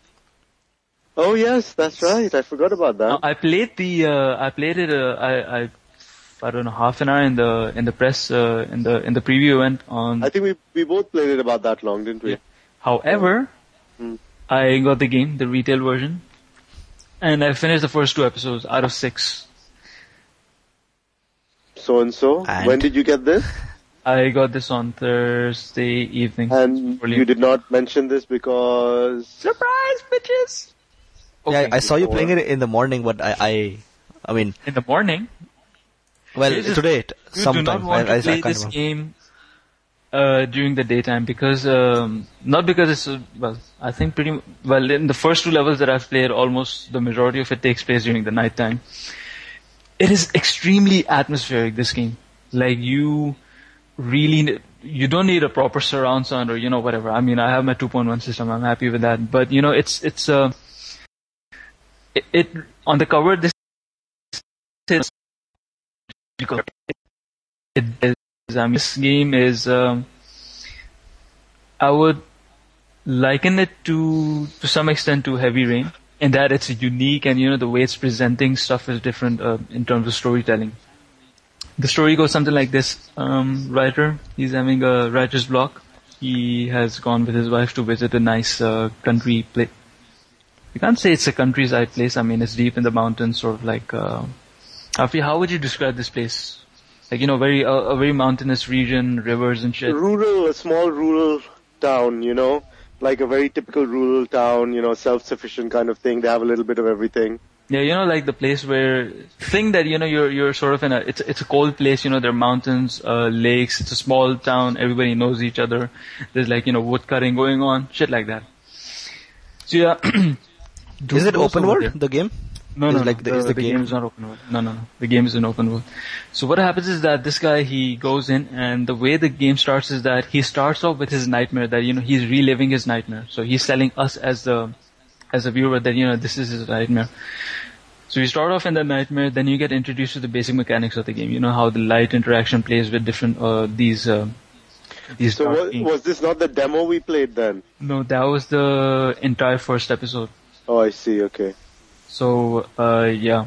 Oh yes, that's right. I forgot about that. Now, I played the uh, I played it. Uh, I I I don't know half an hour in the in the press uh, in the in the preview event on. I think we we both played it about that long, didn't we? Yeah. However, Hmm. I got the game, the retail version, and I finished the first two episodes out of six. So and so. And? When did you get this? I got this on Thursday evening. And Early. you did not mention this because Surprise, bitches! Okay. Yeah, I saw you playing it in the morning, but I, I, I mean, In the morning, well, This is- today, you sometime. do not want I, I, to play I can't this remember. game uh, during the daytime because um, not because it's uh, well, I think pretty m- well in the first two levels that I've played, almost the majority of it takes place during the nighttime. It is extremely atmospheric. This game, like you really, ne- you don't need a proper surround sound or you know whatever. I mean, I have my two point one system. I'm happy with that. But you know, it's it's uh, it, it on the cover this is it is. I mean, this game is. Um, I would liken it to to some extent to Heavy Rain in that it's unique and you know the way it's presenting stuff is different uh, in terms of storytelling. The story goes something like this: um, writer, he's having a writer's block. he has gone with his wife to visit a nice uh, country place. You can't say it's a countryside place. I mean, it's deep in the mountains, sort of like. Uh, Afi, how would you describe this place? Like, you know, very uh, a very mountainous region, rivers and shit. Rural, a small rural town, you know, like a very typical rural town, you know, self-sufficient kind of thing. They have a little bit of everything. Yeah, you know, like the place where thing that you know you're you're sort of in a it's it's a cold place. You know, there are mountains, uh, lakes. It's a small town. Everybody knows each other. There's like you know wood cutting going on, shit like that. So yeah. Is it open world, the game? No, is no, like no. The, The, is the, the game? game is not open world. No, no, no. The game is an open world. So what happens is that this guy, he goes in, and the way the game starts is that he starts off with his nightmare, that, you know, he's reliving his nightmare. So he's telling us as the, as a viewer that, you know, this is his nightmare. So you start off in the nightmare, then you get introduced to the basic mechanics of the game. You know, how the light interaction plays with different, uh, these, uh, these So dark was, themes. was this not the demo we played then? No, that was the entire first episode. Oh, I see, okay. So, uh, yeah.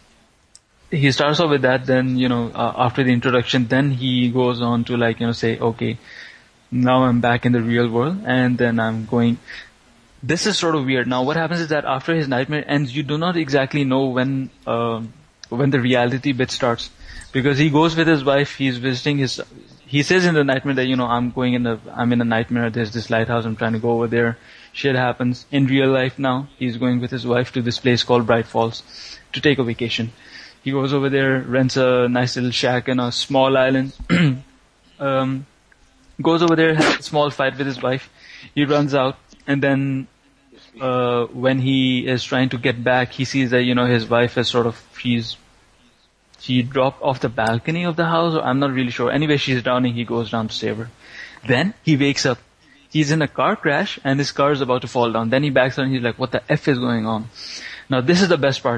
He starts off with that, then, you know, uh, after the introduction, then he goes on to like, you know, say, okay, now I'm back in the real world, and then I'm going, this is sort of weird. Now what happens is that after his nightmare ends, you do not exactly know when, uh, when the reality bit starts. Because he goes with his wife, he's visiting his, he says in the nightmare that, you know, I'm going in a, I'm in a nightmare, there's this lighthouse, I'm trying to go over there. Shit happens. In real life now, he's going with his wife to this place called Bright Falls to take a vacation. He goes over there, rents a nice little shack in a small island, um, goes over there, has a small fight with his wife. He runs out, and then, uh, when he is trying to get back, he sees that, you know, his wife is sort of, she's, she dropped off the balcony of the house, or I'm not really sure. Anyway, she's drowning, he goes down to save her. Then, he wakes up. He's in a car crash, and his car is about to fall down. Then he backs out, and he's like, what the F is going on? Now, this is the best part.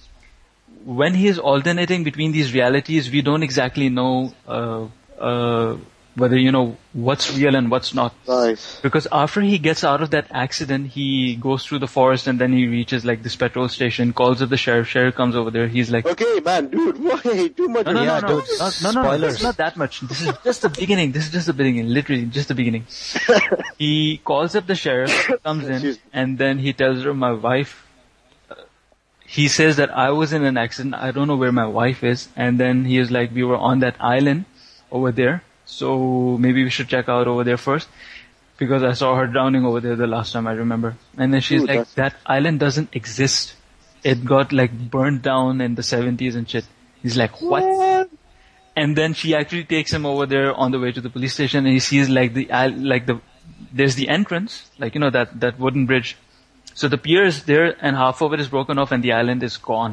When he is alternating between these realities, we don't exactly know, uh, uh, whether, you know, what's real and what's not. Nice. Because after he gets out of that accident, he goes through the forest, and then he reaches like this petrol station, calls up the sheriff. Sheriff comes over there. He's like, Okay, man, dude, why? Too much. no, no, Yeah, no, no, dude, no, no, no, no, spoilers. it's not that much. This is just the beginning. This is just the beginning. Literally, just the beginning. He calls up the sheriff, comes in, Excuse- and then he tells her, my wife, uh, he says that I was in an accident. I don't know where my wife is. And then he is like, we were on that island over there. So maybe we should check out over there first. Because I saw her drowning over there the last time I remember. And then she's Dude, like, that's- that island doesn't exist. It got like burnt down in the seventies and shit. He's like, what? What? And then she actually takes him over there on the way to the police station, and he sees like the, like the, there's the entrance, like, you know, that, that wooden bridge. So the pier is there, and half of it is broken off, and the island is gone.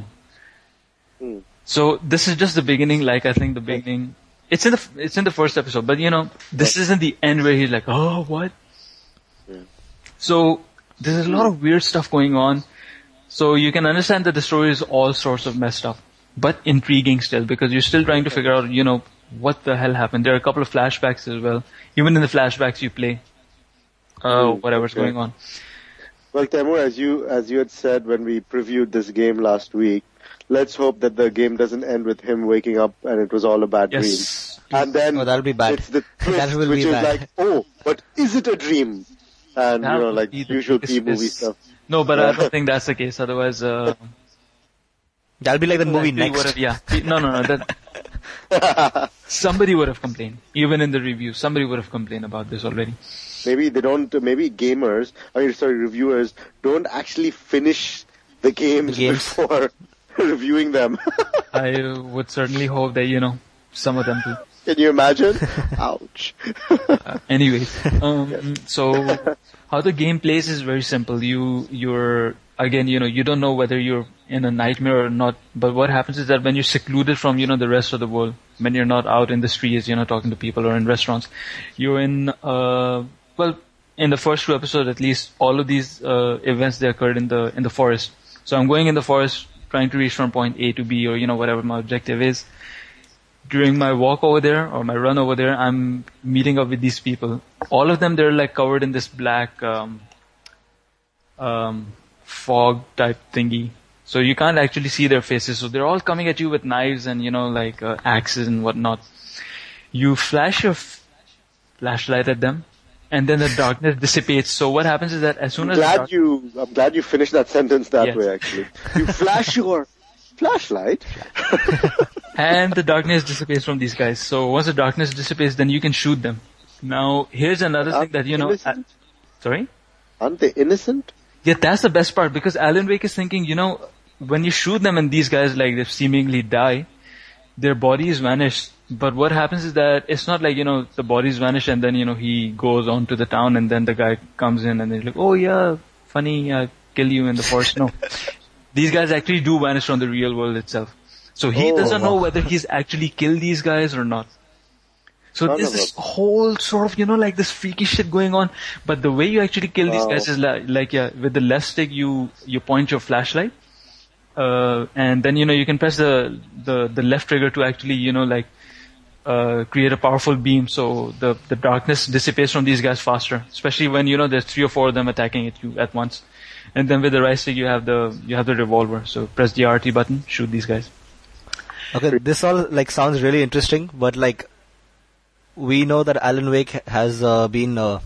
Hmm. So this is just the beginning, like I think the beginning, it's in the, it's in the first episode, but you know, this isn't the end where he's like, oh, what? Yeah. So there's a lot of weird stuff going on. So you can understand that the story is all sorts of messed up, but intriguing still, because you're still trying to figure out, you know, what the hell happened. There are a couple of flashbacks as well. Even in the flashbacks you play, uh, Mm, whatever's okay. going on. Well, Taimur, as you as you had said when we previewed this game last week, let's hope that the game doesn't end with him waking up and it was all a bad Yes. dream. And then Oh, that'll be bad. it's the twist, That will which be is bad. like, oh, but is it a dream? And, That you know, would like be the usual biggest P-movie twist. stuff. No, but Yeah. I don't think that's the case. Otherwise, uh, That'll be like the movie people Next. would have- yeah. No, no, no. That, somebody would have complained. Even in the review, somebody would have complained about this already. Maybe they don't, maybe gamers, I mean, sorry, reviewers don't actually finish the games, The games. before reviewing them. I would certainly hope that, you know, some of them do. Can you imagine? Ouch. Uh, anyways, um, so how the game plays is very simple. You, you're, again, you know, you don't know whether you're in a nightmare or not, but what happens is that when you're secluded from, you know, the rest of the world, when you're not out in the streets, you know, talking to people or in restaurants, you're in, uh, well, in the first two episodes at least, all of these, uh, events, they occurred in the, in the forest. So I'm going in the forest, trying to reach from point A to B, or, you know, whatever my objective is. During my walk over there, or my run over there, I'm meeting up with these people. All of them, they're like covered in this black, um, um, fog type thingy. So you can't actually see their faces. So they're all coming at you with knives and, you know, like, uh, axes and whatnot. You flash your f- flashlight at them, and then the darkness dissipates. So what happens is that as soon I'm as the glad dark- you, I'm glad you finished that sentence that Yes. way. Actually, you flash your flashlight. and the darkness dissipates from these guys. So once the darkness dissipates, then you can shoot them. Now here's another thing that you know. Innocent? Uh, sorry. Aren't they innocent? Yeah, that's the best part because Alan Wake is thinking, you know, when you shoot them and these guys like they seemingly die, their bodies vanish. But what happens is that it's not like, you know, the bodies vanish and then, you know, he goes on to the town and then the guy comes in and they're like, oh yeah, funny, I kill you in the forest. No. These guys actually do vanish from the real world itself. So he Oh, doesn't know wow. whether he's actually killed these guys or not. So Son there's of this a- whole sort of, you know, like this freaky shit going on. But the way you actually kill these Wow. guys is like, like, yeah, with the left stick, you, you point your flashlight. Uh, and then, you know, you can press the, the, the left trigger to actually, you know, like, uh, create a powerful beam. So the, the darkness dissipates from these guys faster. Especially when, you know, there's three or four of them attacking at you at once. And then with the right stick, you have the, you have the revolver. So press the R T button, shoot these guys. Okay, this all like sounds really interesting, but like we know that Alan Wake has uh, been uh,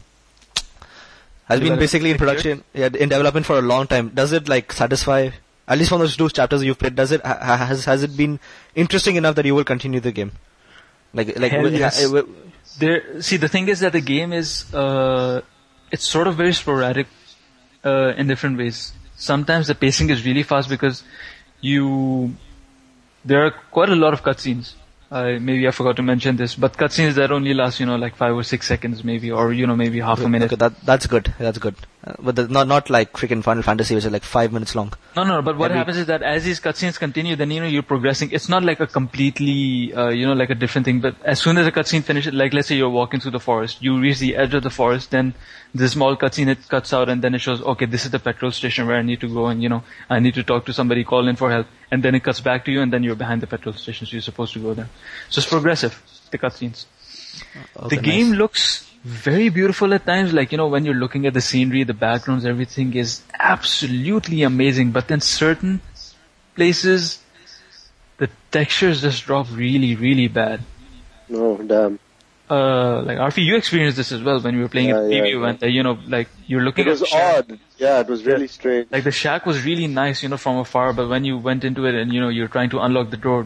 has been Development basically in for a year? production, yeah, in development for a long time. Does it like satisfy? At least from those two chapters you've played, does it ha- has has it been interesting enough that you will continue the game? Like like Hell wi- yes. ha- wi- There, see, the thing is that the game is, uh, it's sort of very sporadic, uh, in different ways. Sometimes the pacing is really fast because you, there are quite a lot of cutscenes. Uh, maybe I forgot to mention this, but cutscenes that only last, you know, like five or six seconds maybe, or, you know, maybe half a minute. Okay, that that's good. That's good. Uh, but the, not not like freaking Final Fantasy, which is like five minutes long. No, no, but what Every- happens is that as these cutscenes continue, then, you know, you're progressing. It's not like a completely, uh, you know, like a different thing, but as soon as the cutscene finishes, like let's say you're walking through the forest, you reach the edge of the forest, then this small cutscene, it cuts out and then it shows, okay, this is the petrol station where I need to go and, you know, I need to talk to somebody, call in for help, and then it cuts back to you and then you're behind the petrol station, so you're supposed to go there. So it's progressive, the cutscenes. Okay, The game nice. looks very beautiful at times, like, you know, when you're looking at the scenery, the backgrounds, everything is absolutely amazing, but then certain places, the textures just drop really, really bad. No, damn. Uh, like, Arfi, you experienced this as well when you were playing Yeah, at the yeah, preview, yeah. and, uh, you know, like, you're looking It was at the shack. odd. Yeah, it was really strange. Like, the shack was really nice, you know, from afar, but when you went into it and, you know, you're trying to unlock the door,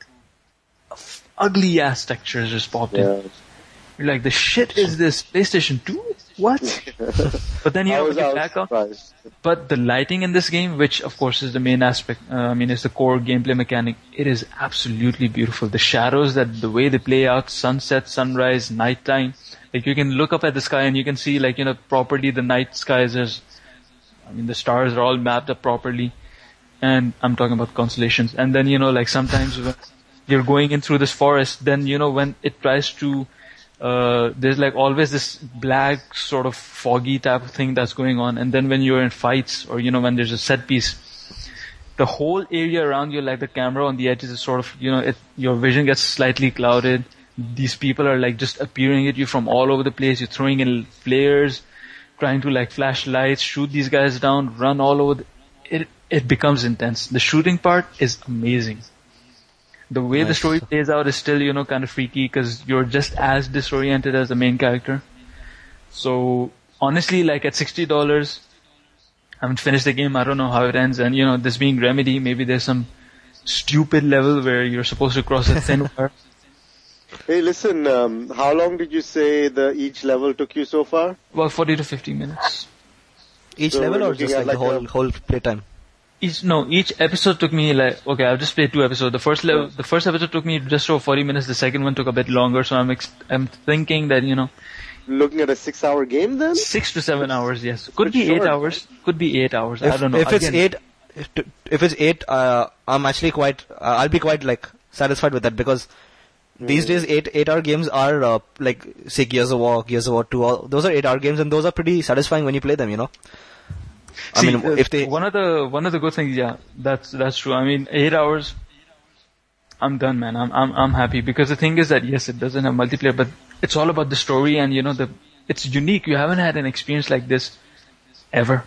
ugly ass textures just popped in. Yeah. You're like, the shit is this? PlayStation two? What? But then you I know, was, when I you was back up, surprised. but the lighting in this game, which of course is the main aspect, uh, I mean, it's the core gameplay mechanic, it is absolutely beautiful. The shadows, that the way they play out, sunset, sunrise, nighttime, like you can look up at the sky and you can see, like, you know, properly the night skies, there's, I mean, the stars are all mapped up properly, and I'm talking about constellations. And then, you know, like sometimes when you're going in through this forest, then, you know, when it tries to, uh, there's like always this black sort of foggy type of thing that's going on. And then when you're in fights or, you know, when there's a set piece, the whole area around you, like the camera on the edges is sort of, you know, it, your vision gets slightly clouded. These people are like just appearing at you from all over the place. You're throwing in flares, trying to like flash lights, shoot these guys down, run all over. The, it, it becomes intense. The shooting part is amazing. The way the Nice. story plays out is still, you know, kind of freaky because you're just as disoriented as the main character. So, honestly, like at sixty dollars, I haven't finished the game, I don't know how it ends, and you know, this being Remedy, maybe there's some stupid level where you're supposed to cross a thin wire. Hey, listen, um, how long did you say the each level took you so far? About forty to fifty minutes. Each So level we're or looking just at like the like whole a- whole playtime? Each, no, each episode took me like, okay, I've just played two episodes. The first level, the first episode took me just over forty minutes, the second one took a bit longer, so I'm ex- I'm thinking that, you know, Looking at a six-hour game then? six to seven hours, yes. Could It's be eight short. hours, could be eight hours, If, I don't know. if it's Again, eight, if, t- if it's eight, uh, I'm actually quite, uh, I'll be quite like satisfied with that because these days eight eight hour games are uh, like say Gears of War, Gears of War two. All, those are eight hour games and those are pretty satisfying when you play them. You know. I See, mean, uh, if they one of the one of the good things, yeah, that's that's true. I mean, eight hours, I'm done, man. I'm I'm I'm happy because the thing is that yes, it doesn't have multiplayer, but it's all about the story and you know the it's unique. You haven't had an experience like this ever.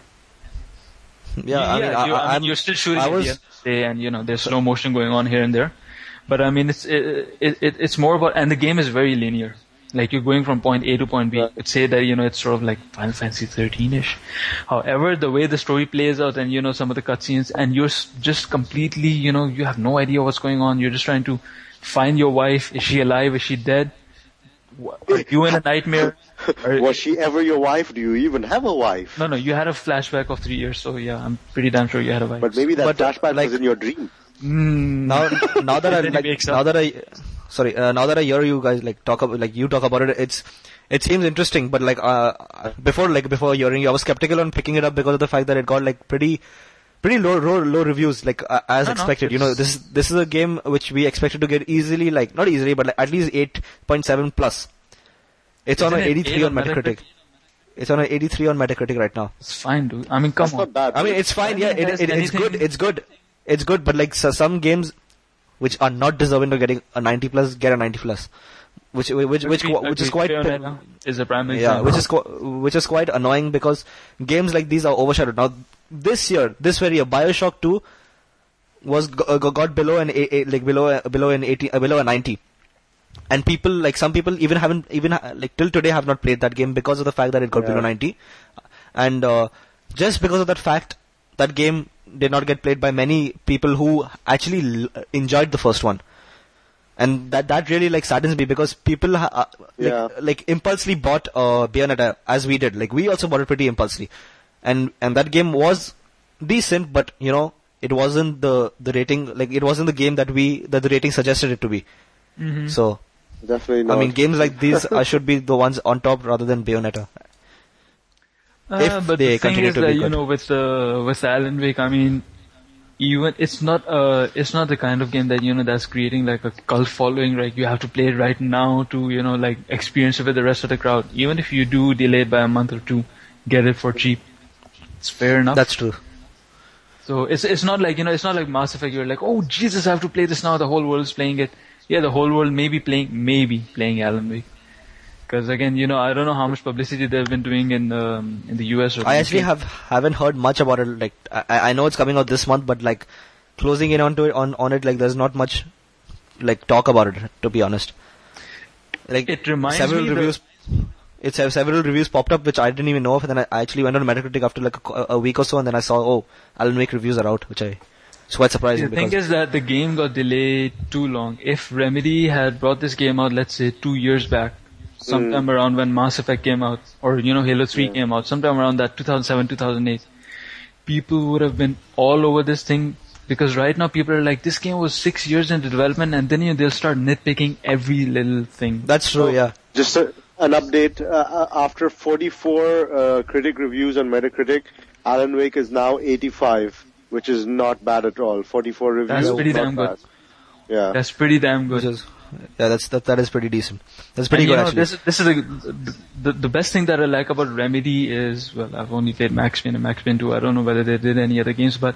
yeah, I mean, you, I, I mean, I'm, you're still shooting I at was, the end of the day, and you know there's slow motion going on here and there. But I mean, it's it, it, it it's more about, and the game is very linear. Like you're going from point A to point B. Right. You'd say that, you know, it's sort of like Final Fantasy thirteen-ish. However, the way the story plays out and, you know, some of the cutscenes, and you're s- just completely, you know, you have no idea what's going on. You're just trying to find your wife. Is she alive? Is she dead? Wha- Are you in a nightmare? Or- Was she ever your wife? Do you even have a wife? No, no, you had a flashback of three years, so yeah, I'm pretty damn sure you had a wife. But maybe that But, uh, flashback like- was in your dream. Mm, Now, now that I Then it like, wakes now up. that I, sorry, uh, now that I hear you guys like talk about, like you talk about it, it's, it seems interesting. But like, uh, before, like before hearing you, I was skeptical on picking it up because of the fact that it got like pretty, pretty low, low, low reviews, like uh, as No, no, expected. you know, it's- this, this is a game which we expected to get easily, like not easily, but like at least eight point seven plus. It's on Isn't an it eighty-three eight on on Metacritic. Metacritic? It's on an eighty-three on Metacritic right now. It's fine, dude. I mean, come That's on. not bad. I mean, it's fine. Yeah, it, Has it, it's good. anything- It's good. It's good. But like so some games, which are not deserving of getting a ninety plus, get a ninety plus, which which which Agreed, which is agreed. quite Bayonetta is a prime yeah, example. which is qu- which is quite annoying because games like these are overshadowed. Now this year, this very year, BioShock two was g- uh, got below an a, a, like below a, below an eighty uh, below a ninety. And people, like some people even haven't, even ha- like till today have not played that game because of the fact that it got Yeah. below ninety. And uh, just because of that fact, that game did not get played by many people who actually l- enjoyed the first one. And that that really like saddens me because people ha- uh, Yeah. like, like impulsively bought uh, Bayonetta as we did. Like we also bought it pretty impulsively. And and that game was decent, but you know, it wasn't the, the rating, like it wasn't the game that we, that the rating suggested it to be. Mhm. So, Definitely not. I mean, games like these uh, should be the ones on top rather than Bayonetta. Uh, if but they the thing continue is to that, be you good. know, with uh, with Alan Wake, I mean, even it's not uh it's not the kind of game that, you know, that's creating like a cult following. Right, you have to play it right now to, you know, like experience it with the rest of the crowd. Even if you do delay it by a month or two, get it for cheap. It's fair enough. That's true. So it's it's not like, you know, it's not like Mass Effect. You're like, oh Jesus, I have to play this now. The whole world is playing it. Yeah, the whole world may be playing, maybe playing Alan Wake. Because again, you know, I don't know how much publicity they've been doing in um, in the U S or I the actually U K. have haven't heard much about it. Like I, I know it's coming out this month, but like closing in onto it on on it, like there's not much like talk about it. To be honest, like It reminds several me the- reviews. It's uh, several reviews popped up which I didn't even know of, and then I, I actually went on Metacritic after like a, co- a week or so, and then I saw oh, Alan Wake reviews are out, which I it's quite surprising The thing because is that the game got delayed too long. If Remedy had brought this game out, let's say two years back, sometime around when Mass Effect came out, or you know Halo three Yeah. came out, sometime around that two thousand seven, two thousand eight, people would have been all over this thing. Because right now people are like, this game was six years into development, and then you know, they'll start nitpicking every little thing. that's true. Yeah, Just a, an update. Uh, uh, after forty-four uh, critic reviews on Metacritic, Alan Wake is now eighty-five, which is not bad at all. forty-four reviews. That's pretty not damn good. bad. Yeah. That's pretty damn good. which is yeah, that's that that is pretty decent. That's pretty And, good you know, actually. This, is- this is a, the the best thing that I like about Remedy is, well, I've only played Max Payne and Max Payne two. I don't know whether they did any other games, but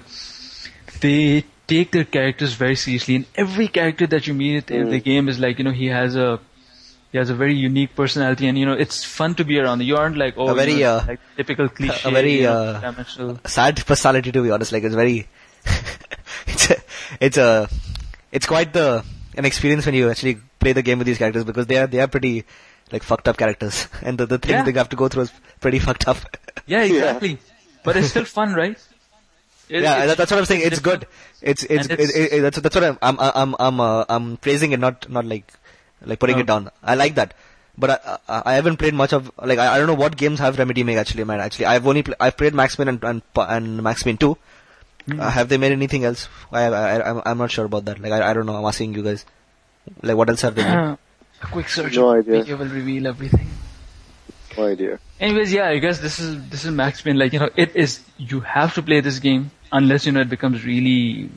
they take their characters very seriously. And every character that you meet in the game is like, you know, he has a he has a very unique personality, and you know, it's fun to be around. You aren't like, oh, A very, you know, uh, like typical cliche, very, you know, uh, dimensional. Sad personality to be honest. Like it's very, it's a, it's a, it's quite the an experience when you actually play the game with these characters because they are they are pretty like fucked up characters, and the the things Yeah. they have to go through is pretty fucked up. Yeah, exactly. But it's still fun, right? It- yeah, it's- that, that's what I'm saying. It's different. good. It's it's, And it, it's- it, it, that's that's what I'm I'm I'm I'm uh, I'm praising it, not not like like putting Oh. it down. I like that. But I, I I haven't played much of like I, I don't know what games have Remedy made actually. Man, actually I've only pl- I've played Max Payne and and, and Max Payne two. Hmm. Uh, have they made anything else? I, I I'm I'm not sure about that. Like I I don't know. I'm asking you guys. Like what else have they made? Uh, a quick search No on idea. Wikipedia will reveal everything. No idea. Anyways, yeah, I guess this is this is Max Payne. Like, you know, it is, you have to play this game unless, you know, it becomes really,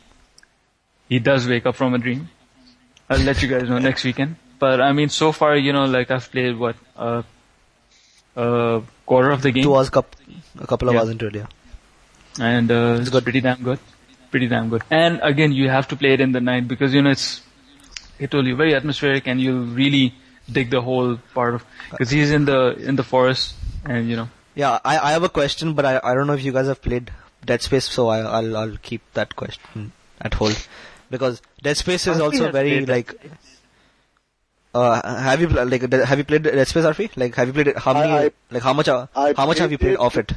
he does wake up from a dream. I'll let you guys know next weekend. But I mean, so far, you know, like I've played what, uh, a quarter of the game, Two hours, cup, a couple of Yeah. hours into it. Yeah. and uh, it's good. pretty damn good, pretty damn good. And again, you have to play it in the night because, you know, it's, I told you, very atmospheric, and you'll really dig the whole part of, because he's in the in the forest, and you know. Yeah, I, I have a question, but I I don't know if you guys have played Dead Space, so I I'll I'll keep that question at hold because Dead Space is Must be also have very played Dead like Uh, have you pl- like d- have you played Dead Space, Arfi? Like have you played it? How many? I, I, like how much? Uh, I how much have you played it, of it?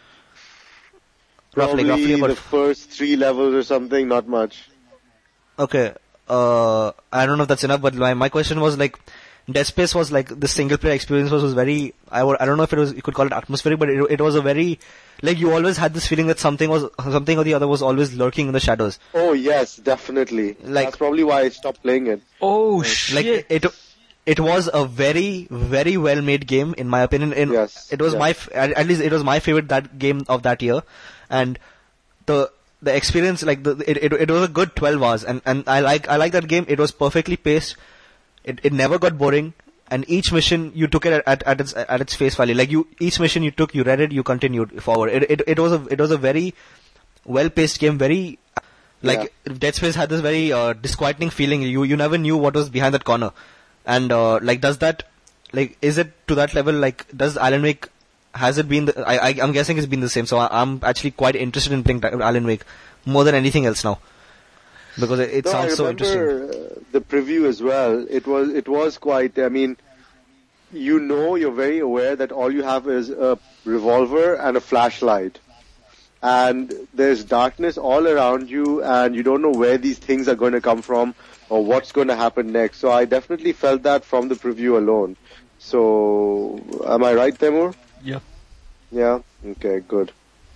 Probably, roughly, roughly about the first three levels or something. Not much. Okay. Uh, I don't know if that's enough, but my my question was like, Dead Space was like the single player experience was, was very. I would, I don't know if it was you could call it atmospheric, but it it was a very like you always had this feeling that something was something or the other was always lurking in the shadows. Oh yes, definitely. Like that's probably why I stopped playing it. Oh like, shit! Like it. It was a very, very well made game, in my opinion. In, yes, it was yes. my, f- at, at least it was my favorite that game of that year, and the the experience, like the it, it it was a good twelve hours, and, and I like I like that game. It was perfectly paced. It it never got boring, and each mission you took it at, at, at its at its face value. Like you, each mission you took, you read it, you continued forward. It it it was a it was a very well paced game. Very like yeah. Dead Space had this very uh, disquieting feeling. You you never knew what was behind that corner. And, uh, like, does that, like, is it to that level, like, does Alan Wake, has it been, the, I, I, I'm guessing it's been the same, so I, I'm actually quite interested in playing Alan Wake more than anything else now. Because it, it no, sounds I so remember, interesting. Uh, the preview as well, it was, it was quite, I mean, you know, you're very aware that all you have is a revolver and a flashlight. And there's darkness all around you, and you don't know where these things are going to come from, or what's going to happen next. So I definitely felt that from the preview alone. So, am I right, Temur? Yep. Yeah? Okay, good.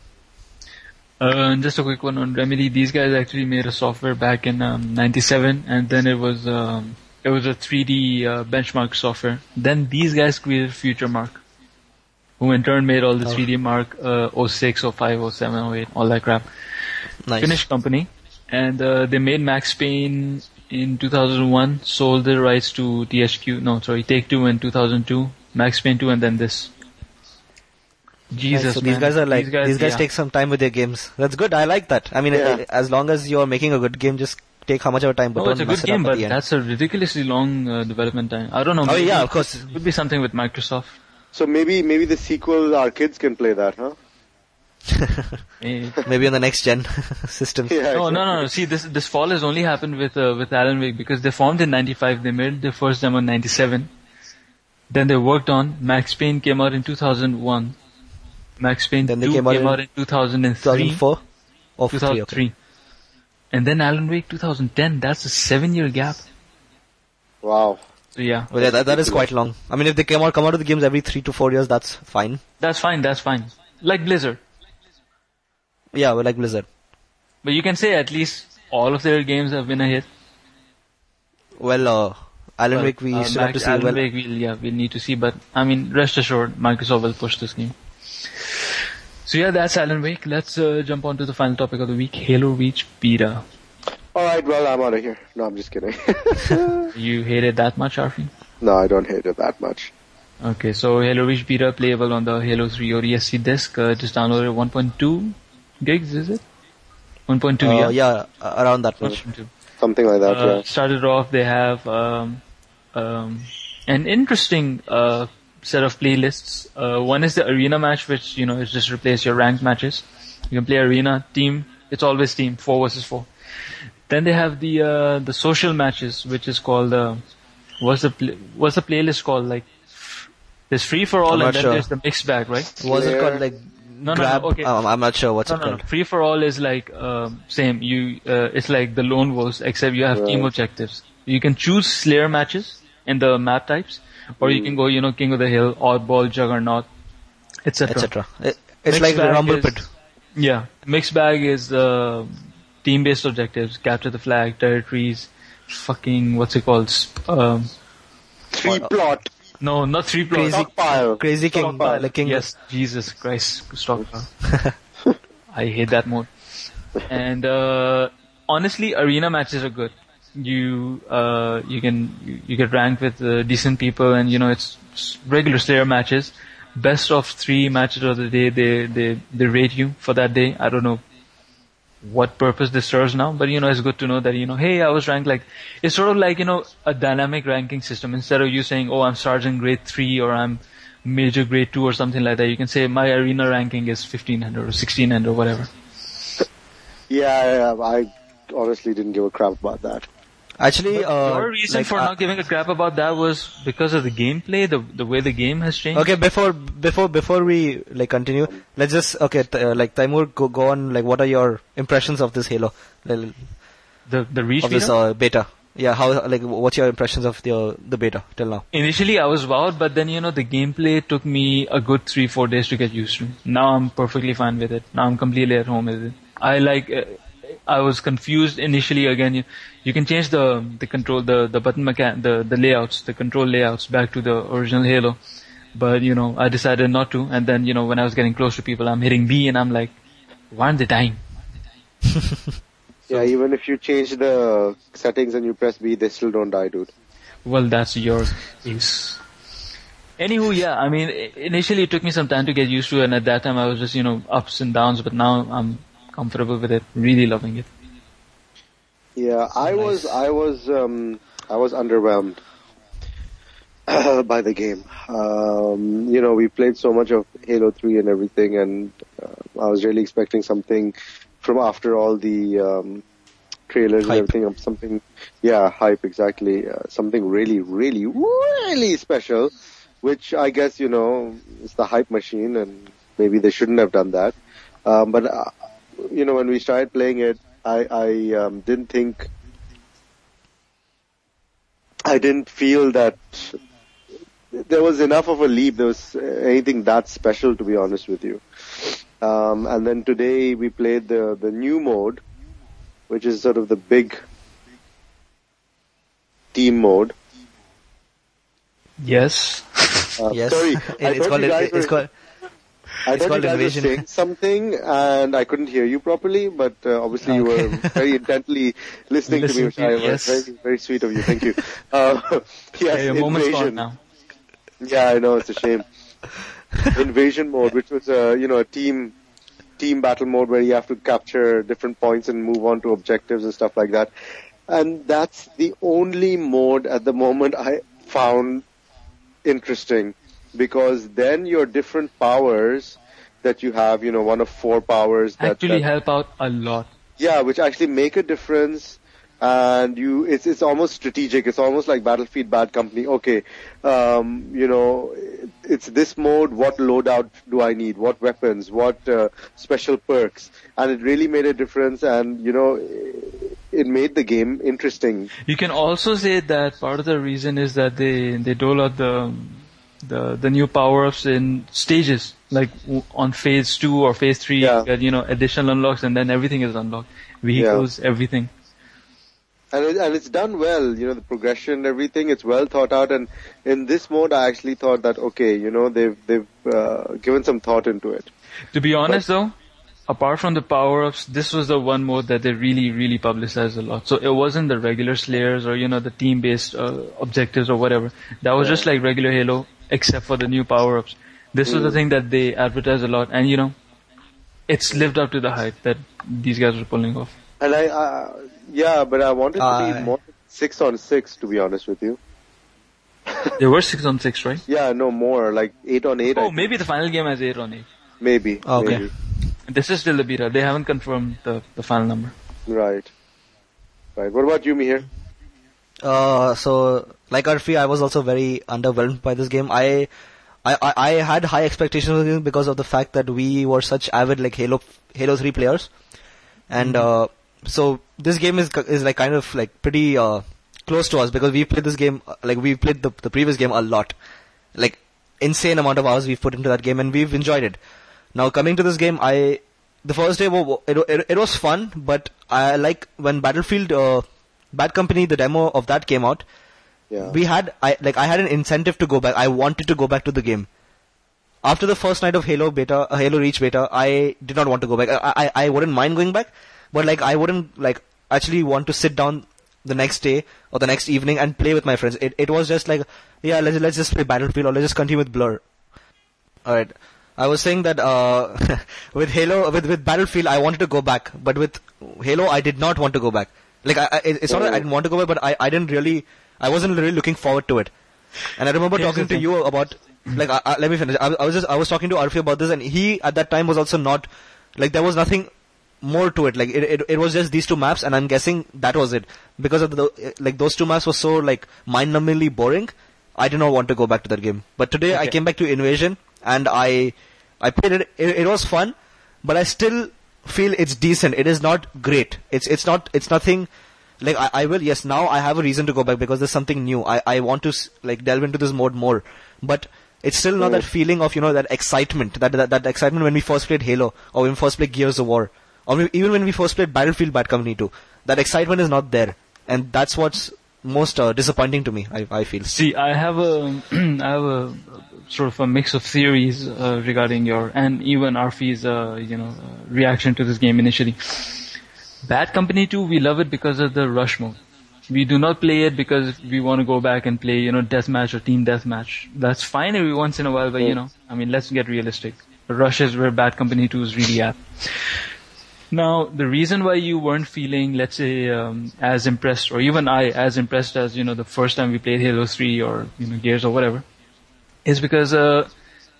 Uh, and just a quick one on Remedy. These guys actually made a software back in um, ninety-seven, and then it was um, it was a three D uh, benchmark software. Then these guys created FutureMark, who in turn made all the oh. three D Mark uh, oh six, oh five, oh seven, oh eight, all that crap. Nice. Finnish company. And uh, they made Max Payne in two thousand one, sold the rights to T H Q, no, sorry, Take-Two in two thousand two, Max Payne two, and then this. Jesus, nice. So man. these guys are like, these guys, these guys yeah. take some time with their games. That's good, I like that. I mean, Yeah. as long as you're making a good game, just take how much of a time, but Oh, don't it's a mess good it up game, at but the end. that's a ridiculously long uh, development time. I don't know. Oh maybe yeah, of course. It could be something with Microsoft. So maybe, maybe the sequel, our kids can play that, huh? Eh. Maybe on the next gen systems. Yeah, No, exactly. no, no, no. See, this this fall has only happened with uh, with Alan Wake because they formed in ninety-five. They made their first demo in ninety-seven. Then they worked on Max Payne came out in two thousand one. Max Payne Then they two came came, out out in in two thousand three. two thousand four or three, two thousand okay. three. And then Alan Wake two thousand ten. That's a seven-year gap. Wow. So yeah, Well, yeah, that, that is quite long. I mean, if they come out come out with the games every three to four years, that's fine. that's fine. That's fine. Like Blizzard. Yeah, well, like Blizzard. But you can say at least all of their games have been a hit. Well, uh, Alan Well, Wake, we uh, still have to Max- see. Alan Well, Wake, we'll, yeah, we'll need to see. But I mean, rest assured, Microsoft will push this game. So yeah, that's Alan Wake. Let's uh, jump on to the final topic of the week: Halo Reach beta. Alright, well, I'm out of here. No, I'm just kidding. You hate it that much, Arfi? No, I don't hate it that much. Okay, so Halo Reach beta playable on the Halo three O D S C disc. Uh, just downloaded one point two gigs, is it? one point two, uh, yeah. yeah, uh, around that much. one point two. Something like that, Uh, yeah. started off, they have um, um, an interesting uh, set of playlists. Uh, one is the arena match, which you know is just replace your ranked matches. You can play arena, team. It's always team, four versus four. Then they have the uh, the social matches, which is called uh, what's the pl- what's the playlist called? Like there's free for all, I'm and not then sure. there's the mixed bag, right? Was it Yeah. called like No, no, grab? no. Okay. Um, I'm not sure what's No, it no, no. called. Free for all is like um, same. You uh, it's like the lone wolves, except you have team Right. objectives. You can choose Slayer matches in the map types, or you can go, you know, King of the Hill, Oddball, Juggernaut, et cetera. et cetera. It, it's Mixed like bag Rumble is- Pit. Yeah, mixed bag is uh, team-based objectives: capture the flag, territories, fucking what's it called? Sp- Um, Three plot. no, not three plots. Crazy, Stockpile. crazy king, Stockpile. like king. Yes, Jesus Christ, stockpile. I hate that mode. And uh, honestly, arena matches are good. You uh, you can you, you get ranked with uh, decent people, and you know it's, it's regular Slayer matches. Best of three matches of the day. They they they rate you for that day. I don't know what purpose this serves now, but you know it's good to know that you know hey, I was ranked like it's sort of like you know a dynamic ranking system. Instead of you saying oh I'm Sergeant Grade three or I'm Major Grade two or something like that, you can say my arena ranking is fifteen hundred or sixteen hundred or whatever. Yeah, yeah, I honestly didn't give a crap about that. Actually, uh, Your reason like, for uh, not giving a crap about that was because of the gameplay, the the way the game has changed. okay, before before before we like continue, let's just okay, th- uh, like Taimur, go go on. Like, what are your impressions of this Halo, like, The the reach of this beta? uh, beta? Yeah, how like what's your impressions of the uh, the beta till now? Initially, I was wowed, but then you know the gameplay took me a good three four days to get used to. Now I'm perfectly fine with it. Now I'm completely at home with it. I like. Uh, I was confused initially. Again, you, you can change the the control, the the button mechan, the the layouts, the control layouts back to the original Halo. But you know, I decided not to. And then you know, when I was getting close to people, I'm hitting B, and I'm like, why aren't they dying? Yeah, even if you change the settings and you press B, they still don't die, dude. Well, that's your case. Anywho, yeah, I mean, i- initially it took me some time to get used to it, and at that time I was just, you know, ups and downs, but now I'm comfortable with it, really loving it. Yeah, I was, I was, um, I was underwhelmed by the game. Um, you know, we played so much of Halo three and everything, and uh, I was really expecting something from after all the um, trailers Hype. and everything, something, yeah, hype, exactly, uh, something really, really, really special, which I guess, you know, is the hype machine, and maybe they shouldn't have done that. Um, but, uh, you know, when we started playing it, I, I um, didn't think, I didn't feel that there was enough of a leap, there was anything that special, to be honest with you. Um, and then today we played the, the new mode, which is sort of the big team mode. Yes. Uh, Yes, Sorry, It- I it's thought called you guys it, it's were- called I it's thought called you guys Invasion. were saying something, and I couldn't hear you properly, but uh, obviously you were very intently listening to me, Listening which to you, I was yes. very, very sweet of you. Thank you. Uh, yes, Yeah, your moment's gone Invasion. now. Yeah, I know, it's a shame. Invasion mode, which was a, you know, a team, team battle mode where you have to capture different points and move on to objectives and stuff like that. And that's the only mode at the moment I found interesting, because then your different powers that you have, you know, one of four powers that, Actually that help out a lot. yeah, which actually make a difference, and you, it's it's almost strategic. It's almost like Battlefield Bad Company. Okay, um, you know, it's this mode. What loadout do I need? What weapons? What uh, special perks? And it really made a difference. And you know, it made the game interesting. You can also say that part of the reason is that they they dole out the the the new power-ups in stages, like w- on phase two or phase three, Yeah. you get, you know, additional unlocks, and then everything is unlocked, vehicles, everything. And it, and it's done well, you know, the progression, everything, it's well thought out. And in this mode, I actually thought that, okay, you know, they've they've uh, given some thought into it. To be honest, though, apart from the power-ups, this was the one mode that they really, really publicized a lot. So it wasn't the regular Slayers or, you know, the team-based uh, objectives or whatever. That was just like regular Halo, except for the new power-ups. This was the thing that they advertised a lot, and, you know, it's lived up to the hype that these guys were pulling off. And I, uh, yeah, but I wanted to Uh, be more six on six, to be honest with you. There were six on six, right? Yeah, no more, like eight on eight. I Oh, think. maybe the final game has eight on eight. Maybe. Okay. Maybe. This is still the beta. They haven't confirmed the, the final number. Right. Right. What about you, Mihir? Uh, so like Arfi, I was also very underwhelmed by this game. I, I, I, I had high expectations of it because of the fact that we were such avid like Halo, Halo three players, and uh, so this game is is like kind of like pretty uh, close to us because we played this game uh, like we played the the previous game a lot, like insane amount of hours we've put into that game and we've enjoyed it. Now coming to this game, I the first day wo- it it, it was fun, but I like when Battlefield uh, Bad Company, the demo of that came out. Yeah. We had I like I had an incentive to go back. I wanted to go back to the game. After the first night of Halo beta, uh, Halo Reach beta, I did not want to go back. I, I I wouldn't mind going back, but like I wouldn't like actually want to sit down the next day or the next evening and play with my friends. It it was just like, yeah, let's let's just play Battlefield or let's just continue with Blur. All right. I was saying that uh, with Halo, with with Battlefield, I wanted to go back, but with Halo, I did not want to go back. Like I, I it's not that I didn't want to go back, but I I didn't really. I wasn't really looking forward to it. And I remember Here's talking the to thing. you about, like, I, I, let me finish. I, I was just, I was talking to Arfi about this, and he at that time was also not, like, there was nothing more to it. Like it, it, it was just these two maps, and I'm guessing that was it. Because of the like those two maps were so like mind-numbingly boring. I did not want to go back to that game. But today okay. I came back to Invasion, and I I played it. it. It was fun, but I still feel it's decent. It is not great. It's it's not it's nothing. Like I, I will yes now I have a reason to go back because there's something new. I, I want to like delve into this mode more, but it's still not that feeling of you know that excitement that, that that excitement when we first played Halo or when we first played Gears of War or we, even when we first played Battlefield Bad Company two. That excitement is not there, and that's what's most uh, disappointing to me. I I feel. See, I have a I have a sort of a mix of theories uh, regarding your and even Arfie's uh, you know uh, reaction to this game initially. Bad Company two, we love it because of the rush mode. We do not play it because we want to go back and play, you know, deathmatch or team deathmatch. That's fine every once in a while, but you know, I mean, let's get realistic. Rush is where Bad Company two is really at. Now, the reason why you weren't feeling, let's say, um, as impressed, or even I, as impressed as, you know, the first time we played Halo three or, you know, Gears or whatever, is because, uh,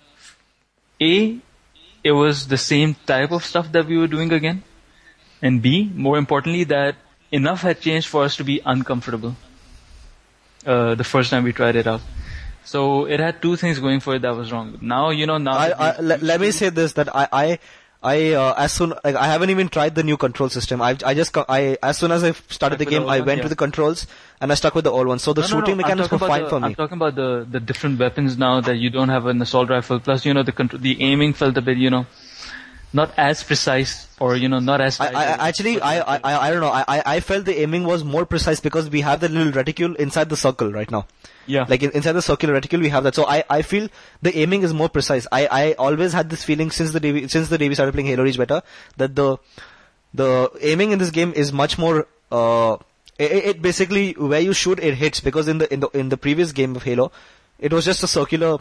A, it was the same type of stuff that we were doing again. And B, more importantly, that enough had changed for us to be uncomfortable uh, the first time we tried it out. So it had two things going for it that was wrong. Now, you know, now... I, I, let, let me say this, that I... I I uh, as soon like I haven't even tried the new control system. I I just I as soon as I started the game, the I went one, yeah. to the controls and I stuck with the old one. So the no, shooting no, no. mechanics were fine the, for me. I'm talking about the the different weapons now that you don't have an assault rifle. Plus, you know, the control, the aiming felt a bit, you know, not as precise or you know not as. I, I actually I, I I don't know. I I felt the aiming was more precise because we have the little reticule inside the circle right now. Yeah. Like in, inside the circular reticule, we have that. So I, I feel the aiming is more precise. I, I always had this feeling since the day we, since the day we started playing Halo Reach Beta that the the aiming in this game is much more. Uh, it, it basically where you shoot it hits because in the in the in the previous game of Halo, it was just a circular.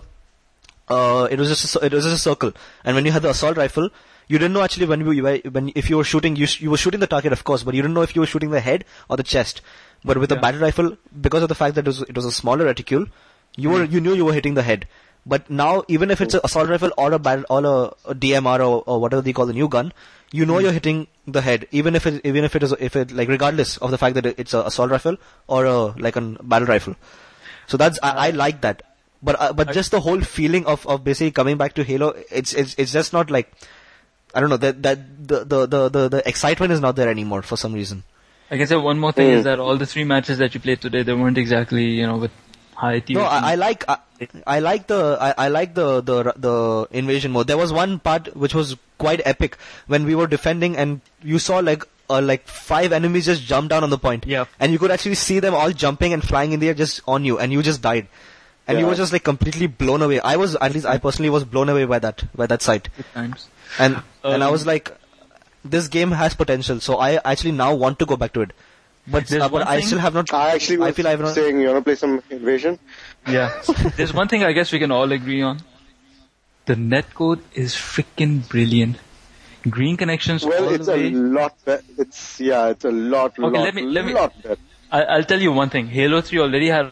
Uh, it was just a, it was just a circle, and when you had the assault rifle, you didn't know actually when you when if you were shooting you you were shooting the target of course, but you didn't know if you were shooting the head or the chest. But with yeah. the battle rifle, because of the fact that it was, it was a smaller reticule, you were, you knew you were hitting the head. But now, even if it's an assault rifle or a battle, or a, a D M R or, or whatever they call the new gun, you know mm. you're hitting the head, even if it, even if it is, if it, like, regardless of the fact that it's an assault rifle or a, like a battle rifle. So that's, I, I like that. But, uh, but just the whole feeling of, of basically coming back to Halo, it's, it's, it's just not like, I don't know, that, that, the, the, the, the, the excitement is not there anymore for some reason. I can say one more thing mm. is that all the three matches that you played today, they weren't exactly, you know, with high T V. No, I, I like, I, I like the, I, I like the, the, the invasion mode. There was one part which was quite epic when we were defending and you saw like, uh, like five enemies just jump down on the point. Yeah. And you could actually see them all jumping and flying in the air just on you and you just died. And yeah. you were just like completely blown away. I was, at least I personally was blown away by that, by that sight. Good times. And, um, and I was like, this game has potential, so I actually now want to go back to it. But, uh, but I still have not. I actually was I feel I have not saying you want to play some Invasion. Yeah. There's one thing I guess we can all agree on. The netcode is freaking brilliant. Green connections. Well, all it's the way. a lot. Be- it's yeah, it's a lot. Okay, lot, let me let me. Lot better. I, I'll tell you one thing. Halo three already had.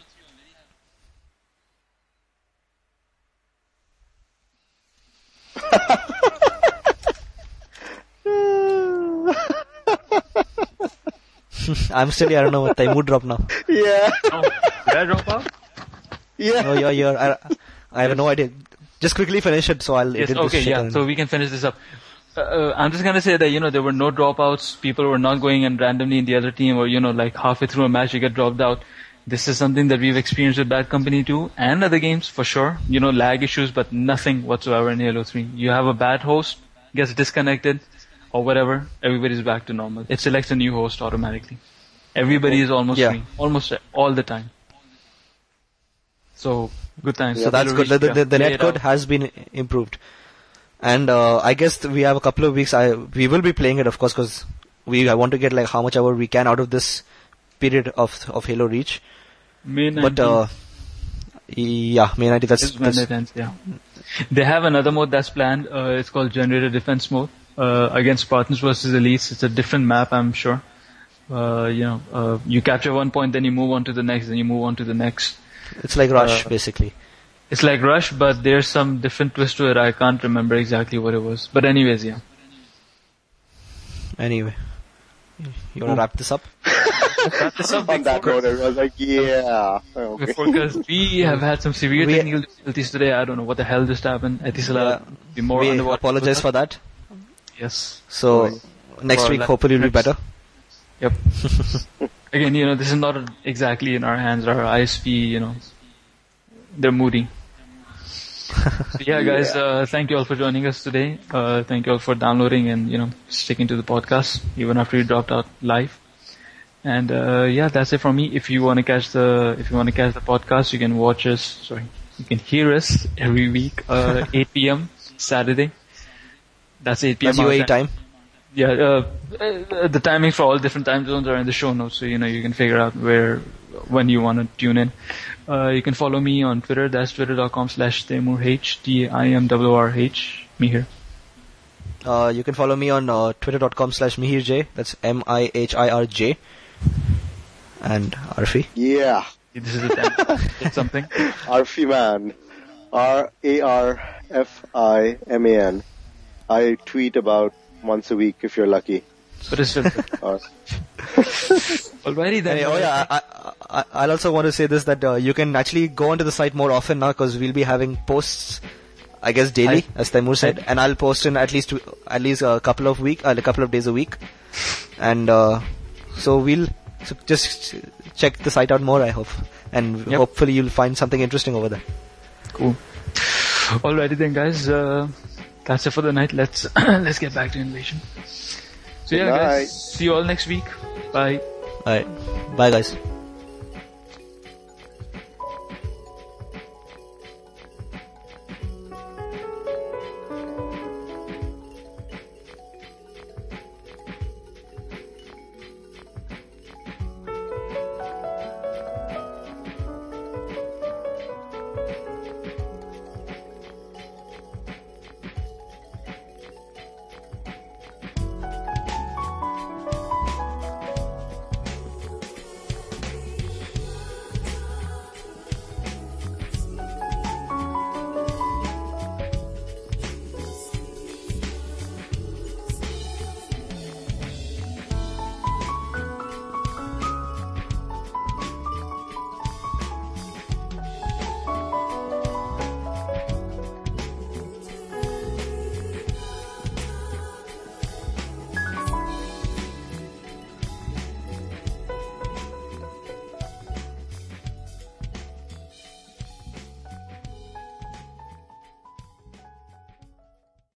I'm still here, I don't know what time. Mood drop now. Yeah. Oh, did I drop out? Yeah. No, you're here. I, I have no idea. Just quickly finish it so I'll yes, edit okay, this yeah, shit so we can finish this up. Uh, uh, I'm just gonna say that, you know, there were no dropouts. People were not going and randomly in the other team or, you know, like halfway through a match you get dropped out. This is something that we've experienced with Bad Company two and other games for sure. You know, lag issues, but nothing whatsoever in Halo three. You have a bad host, gets disconnected, or whatever, everybody's back to normal. It selects a new host automatically. Everybody is almost yeah. free, almost all the time. So, good times. So yeah, that's good. The, the, the, the netcode has been improved. And uh, I guess we have a couple of weeks. I We will be playing it, of course, because we I want to get like how much ever we can out of this period of of Halo Reach. May nineteenth. But, uh, yeah, May nineteenth. That's, that's, that's ends, yeah. They have another mode that's planned. Uh, it's called Generator Defense Mode. Uh, against Spartans versus Elites. It's a different map, I'm sure. Uh, you know, uh, you capture one point, then you move on to the next, then you move on to the next. It's like Rush, uh, basically. It's like Rush, but there's some different twist to it. I can't remember exactly what it was. But anyways, yeah. Anyway, you want to wrap this up? Wrap this up. On that note, I was like, yeah. Okay. Because we have had some severe We- technical difficulties today. I don't know what the hell just happened. Etisala Yeah. be more We underwater. apologize for that. Yes. So next For week, like- hopefully, will be better. Yep. Again, you know, this is not exactly in our hands. Our I S P, you know, they're moody. So yeah, guys, uh, thank you all for joining us today. Uh, thank you all for downloading and, you know, sticking to the podcast even after you dropped out live. And, uh, yeah, that's it from me. If you want to catch the, if you want to catch the podcast, you can watch us, sorry, you can hear us every week, uh, eight p.m. Saturday. That's eight p.m. That's U A E our time. Yeah, uh, uh, the timings for all different time zones are in the show notes, so you know you can figure out where, when you want to tune in. Uh, you can follow me on Twitter. That's twitter.com slash Taimurh, T A I M W R H. Me here. Uh, you can follow me on uh, twitter.com slash mihirj. That's M I H I R J. And Arfi. Yeah. This is the time. It's something. Arfi man. R A R F I M A N. I tweet about once a week if you're lucky. But it's still good. Uh, Alrighty then. Hey, oh yeah, I, I, I, I'll also want to say this, that uh, you can actually go onto the site more often now, because we'll be having posts, I guess, daily, Hi. as Taimur said, and I'll post in at least at least a couple of week, uh, a couple of days a week, and uh, so we'll so just check the site out more, I hope, and Yep. hopefully you'll find something interesting over there. Cool. Alrighty then, guys. Uh, that's it for the night. Let's let's get back to Invasion. So Good yeah, night. guys. See you all next week. Bye. Alright, bye guys.